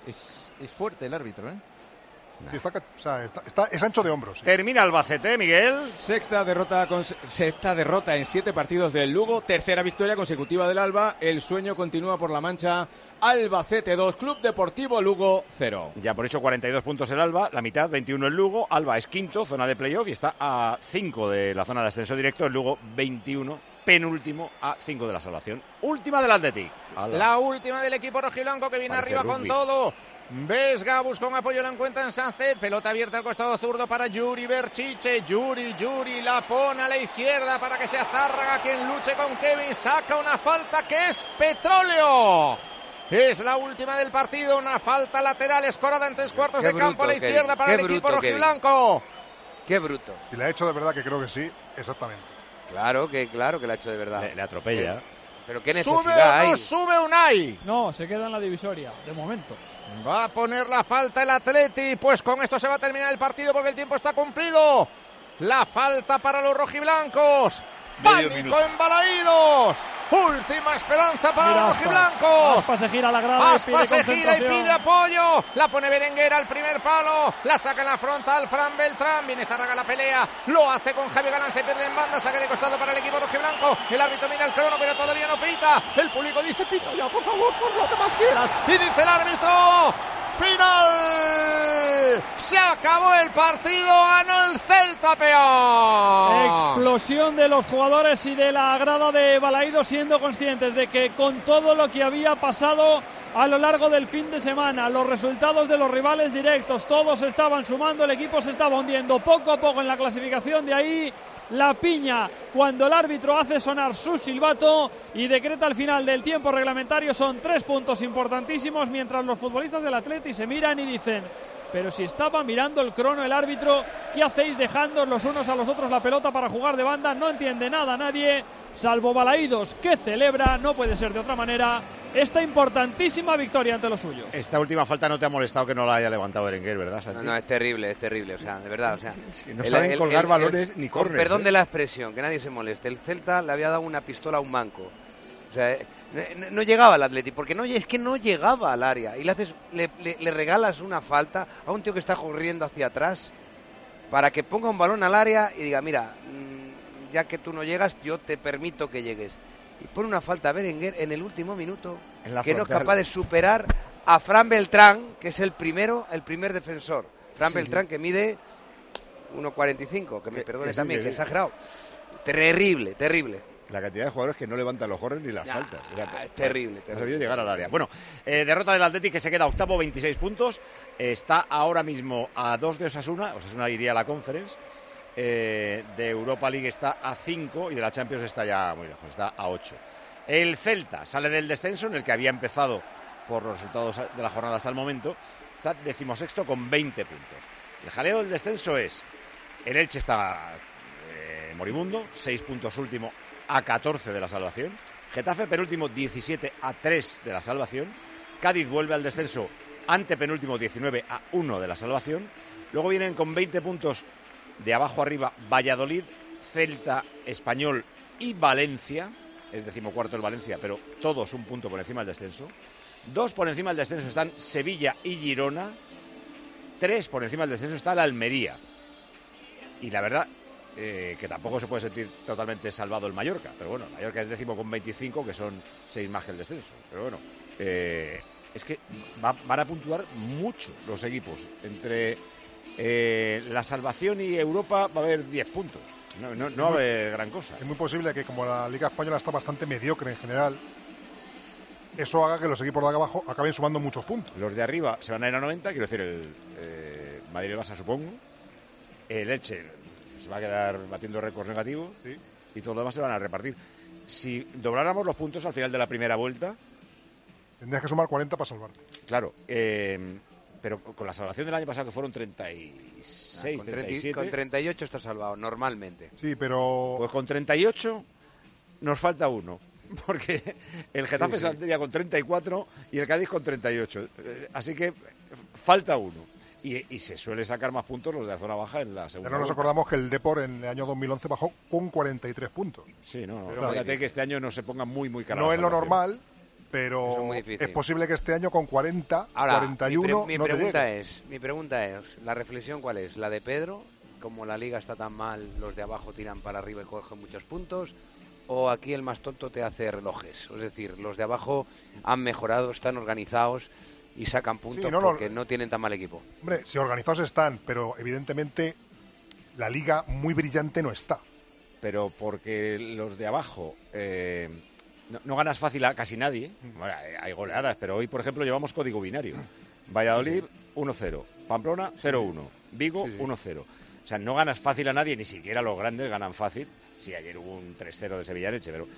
es, es fuerte el árbitro, ¿eh? Sí, está, o sea, está, está, es ancho de hombros. Sí. Termina Albacete, Miguel. Sexta derrota, con, sexta derrota en siete partidos del Lugo. Tercera victoria consecutiva del Alba. El sueño continúa por la Mancha. Albacete dos, Club Deportivo Lugo cero. Ya por hecho cuarenta y dos puntos el Alba, la mitad, veintiuno el Lugo. Alba es quinto, zona de playoff, y está a cinco de la zona de ascenso directo. El Lugo veintiuno, penúltimo, a cinco de la salvación. Última del Athletic. Ala. La última del equipo rojiblanco que viene Parece arriba rugby. con todo. Vesga busca un apoyo, la encuentra en Sánchez, pelota abierta al costado zurdo para Yuri Berchiche, Yuri, Yuri la pone a la izquierda para que sea Zárraga quien luche con Kevin, saca una falta que es petróleo. Es la última del partido, una falta lateral escorada en tres cuartos Qué de bruto, campo a la Kevin. izquierda para Qué el equipo bruto, Kevin. rojiblanco. Qué bruto. Y le ha hecho de verdad, que creo que sí, exactamente. Claro que, claro que lo ha hecho de verdad. Le, le atropella. Pero, pero qué ¿Sube necesidad o no hay. sube Unai? No, se queda en la divisoria, de momento. Va a poner la falta el Atleti, pues con esto se va a terminar el partido porque el tiempo está cumplido. La falta para los rojiblancos. Medio Pánico minuto. en Balaídos. Última esperanza para Mira, los Aspas. rojiblancos. Aspas se gira a la grada y Aspas pide se gira y concentración. pide apoyo. La pone Berenguer al primer palo. La saca en la frontal Fran Beltrán. Viene Zárraga a la pelea. Lo hace con Javi Galán. Se pierde en banda. Saca de costado para el equipo rojiblanco. El árbitro mira el crono, pero todavía no pita. El público dice: pita ya, por favor, por lo que más quieras. Y dice el árbitro: ¡final! Se acabó el partido. Ganó el Celta, peón. Explosión de los jugadores y de la grada de Balaídos, siendo conscientes de que con todo lo que había pasado a lo largo del fin de semana, los resultados de los rivales directos, todos estaban sumando, el equipo se estaba hundiendo poco a poco en la clasificación. De ahí la piña cuando el árbitro hace sonar su silbato y decreta el final del tiempo reglamentario. Son tres puntos importantísimos, mientras los futbolistas del Atleti se miran y dicen: pero si estaba mirando el crono el árbitro, ¿qué hacéis dejando los unos a los otros la pelota para jugar de banda? No entiende nada nadie, salvo Balaídos, que celebra, no puede ser de otra manera, esta importantísima victoria ante los suyos. Esta última falta no te ha molestado que no la haya levantado Berenguer, ¿verdad, Santi? No, no, es terrible, es terrible, o sea, de verdad, o sea, que no saben colgar balones ni con córneres, perdón ¿eh? de la expresión, que nadie se moleste. El Celta le había dado una pistola a un manco. O sea, no, no llegaba al Atleti, porque no, es que no llegaba al área. Y le haces, le, le, le regalas una falta a un tío que está corriendo hacia atrás para que ponga un balón al área y diga: mira, mmm, ya que tú no llegas, yo te permito que llegues. Y pone una falta a Berenguer en el último minuto, En la que no es frontal. capaz de superar a Fran Beltrán, que es el primero, el primer defensor. Fran Sí. Beltrán, que mide uno cuarenta y cinco, que me Que- perdone que sí, también, que que sí. exagerado. Terrible, terrible. La cantidad de jugadores que no levantan los corners ni las Ya, faltas. Era- es terrible, No ha terrible. sabido llegar al área. Bueno, eh, derrota del Athletic, que se queda octavo, veintiséis puntos. Está ahora mismo a dos de Osasuna. Osasuna iría a la Conference. Eh, de Europa League está a cinco y de la Champions está ya muy lejos, está a ocho. El Celta sale del descenso, en el que había empezado por los resultados de la jornada hasta el momento. Está decimosexto con veinte puntos. El jaleo del descenso es: el Elche está eh, moribundo, seis puntos último a catorce de la salvación. Getafe penúltimo, diecisiete a tres de la salvación. Cádiz vuelve al descenso, antepenúltimo, diecinueve a uno de la salvación. Luego vienen con veinte puntos de abajo arriba Valladolid, Celta, Español y Valencia. Es decimocuarto el Valencia, pero todos un punto por encima del descenso. Dos por encima del descenso están Sevilla y Girona. Tres por encima del descenso está la Almería. Y la verdad, eh, que tampoco se puede sentir totalmente salvado el Mallorca. Pero bueno, Mallorca es décimo con veinticinco, que son seis más que el descenso. Pero bueno, eh, es que va, van a puntuar mucho los equipos. Entre eh, la salvación y Europa va a haber diez puntos. No, no, no va a haber gran cosa. Es muy posible que, como la Liga Española está bastante mediocre en general, eso haga que los equipos de abajo acaben sumando muchos puntos. Los de arriba se van a ir a noventa, quiero decir, el eh, Madrid y el Barça, supongo. El Elche se va a quedar batiendo récords negativos, ¿sí? Y todos los demás se van a repartir. Si dobláramos los puntos al final de la primera vuelta... Tendrías que sumar cuarenta para salvarte. Claro, eh, pero con la salvación del año pasado, que fueron treinta y seis, con, treinta y siete... con treinta y ocho está salvado, normalmente. Sí, pero... Pues con treinta y ocho nos falta uno. Porque el Getafe Sí, sí. saldría con treinta y cuatro y el Cádiz con treinta y ocho. Eh, Así que falta uno. Y, y se suele sacar más puntos los de la zona baja en la segunda. Pero no nos vuelta. acordamos que el Depor en el año dos mil once bajó con cuarenta y tres puntos. Sí, no, no. Pero Fíjate que este año no se ponga muy, muy caro. No la es lo salvación. normal, pero Eso es muy difícil. es posible que este año con cuarenta, Ahora, cuarenta y uno mi, pre- mi no te pregunta llegue. es, mi pregunta es, ¿la reflexión cuál es? ¿La de Pedro? Como la liga está tan mal, los de abajo tiran para arriba y cogen muchos puntos. ¿O aquí el más tonto te hace relojes? Es decir, los de abajo han mejorado, están organizados y sacan puntos Sí, no, no, porque no tienen tan mal equipo. Hombre, si organizados están, pero evidentemente la liga muy brillante no está. Pero porque los de abajo eh, no, no ganas fácil a casi nadie. Bueno, hay goleadas, pero hoy, por ejemplo, llevamos código binario. Valladolid uno cero, Pamplona cero uno, Vigo Sí, sí. uno cero. O sea, no ganas fácil a nadie, ni siquiera los grandes ganan fácil. Sí, ayer hubo un tres cero de Sevilla-Elche, pero...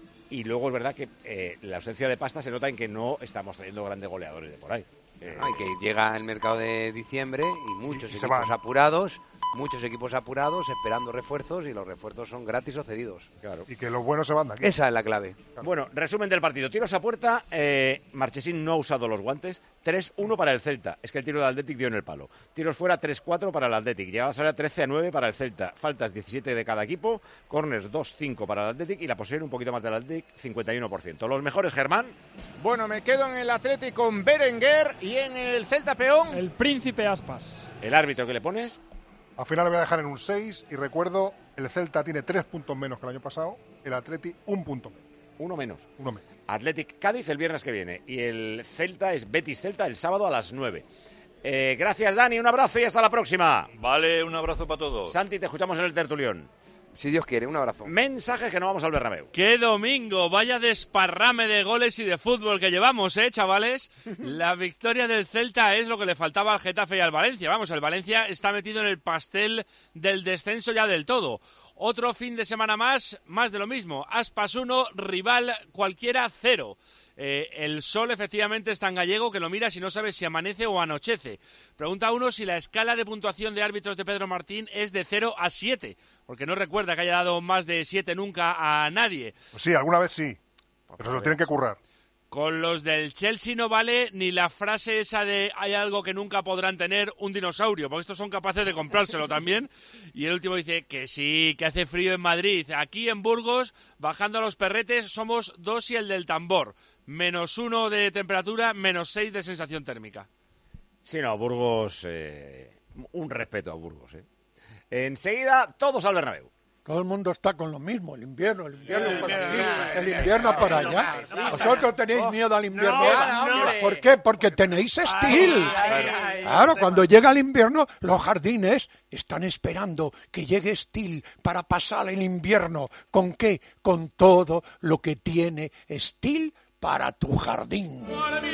Y luego es verdad que eh, la ausencia de pasta se nota en que no estamos trayendo grandes goleadores de por ahí. Eh, No, y que llega el mercado de diciembre y muchos Y- y se equipos van. apurados, muchos equipos apurados esperando refuerzos y los refuerzos son gratis o cedidos. Claro. Y que los buenos se van de aquí. Esa es la clave. Bueno, resumen del partido. Tiros a puerta, eh, Marchesín no ha usado los guantes, tres uno para el Celta. Es que el tiro del Athletic dio en el palo. Tiros fuera, tres cuatro para el Athletic. Llegada a trece a nueve para el Celta. Faltas diecisiete de cada equipo, corners dos cinco para el Athletic y la posesión un poquito más del Athletic, cincuenta y uno por ciento. Los mejores, Germán. Bueno, me quedo en el Atlético con Berenguer y en el Celta Peón. El Príncipe Aspas. El árbitro que le pones. Al final le voy a dejar en un seis y recuerdo, el Celta tiene tres puntos menos que el año pasado, el Atleti un punto menos. Uno menos. Uno menos. Athletic Cádiz el viernes que viene y el Celta es Betis Celta el sábado a las nueve. Eh, gracias, Dani, un abrazo y hasta la próxima. Vale, un abrazo para todos. Santi, te escuchamos en el tertulión. Si Dios quiere, un abrazo. Mensaje que no vamos al Bernabéu. ¡Qué domingo! Vaya desparrame de goles y de fútbol que llevamos, ¿eh, chavales? La victoria del Celta es lo que le faltaba al Getafe y al Valencia. Vamos, el Valencia está metido en el pastel del descenso ya del todo. Otro fin de semana más, más de lo mismo. Aspas uno, rival cualquiera cero. Eh, el sol efectivamente es tan gallego que lo miras y no sabes si amanece o anochece. Pregunta uno si la escala de puntuación de árbitros de Pedro Martín es de cero a siete, porque no recuerda que haya dado más de siete nunca a nadie. Pues sí, alguna vez sí, pero se lo tienen que currar. Con los del Chelsea no vale ni la frase esa de hay algo que nunca podrán tener, un dinosaurio, porque estos son capaces de comprárselo también. Y el último dice que sí, que hace frío en Madrid. Aquí en Burgos, bajando a los perretes, somos dos y el del tambor. Menos uno de temperatura, menos seis de sensación térmica. Sí, no, Burgos, eh, un respeto a Burgos. Eh. Enseguida, todos al Bernabéu. Todo el mundo está con lo mismo, el invierno, el invierno El para invierno, aquí, el el invierno invierno, para no, allá. no, no, Vosotros tenéis miedo al invierno. No, hombre. ¿Por qué? Porque tenéis estil. Claro, cuando llega el invierno, los jardines están esperando que llegue Steel para pasar el invierno. ¿Con qué? Con todo lo que tiene Steel para tu jardín.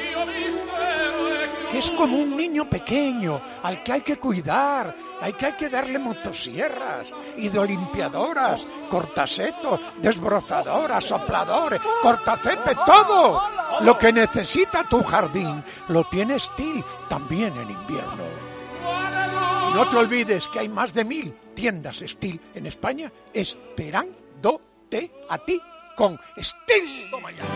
Que es como un niño pequeño al que hay que cuidar, al que hay que darle motosierras, hidrolimpiadoras, cortasetos, desbrozadoras, sopladores, cortacésped, todo lo que necesita tu jardín lo tiene Steel también en invierno. Y no te olvides que hay más de mil tiendas Steel en España esperándote a ti con Steel. Toma ya.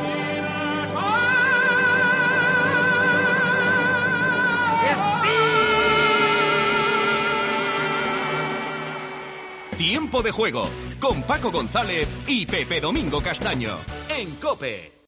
Tiempo de juego con Paco González y Pepe Domingo Castaño en COPE.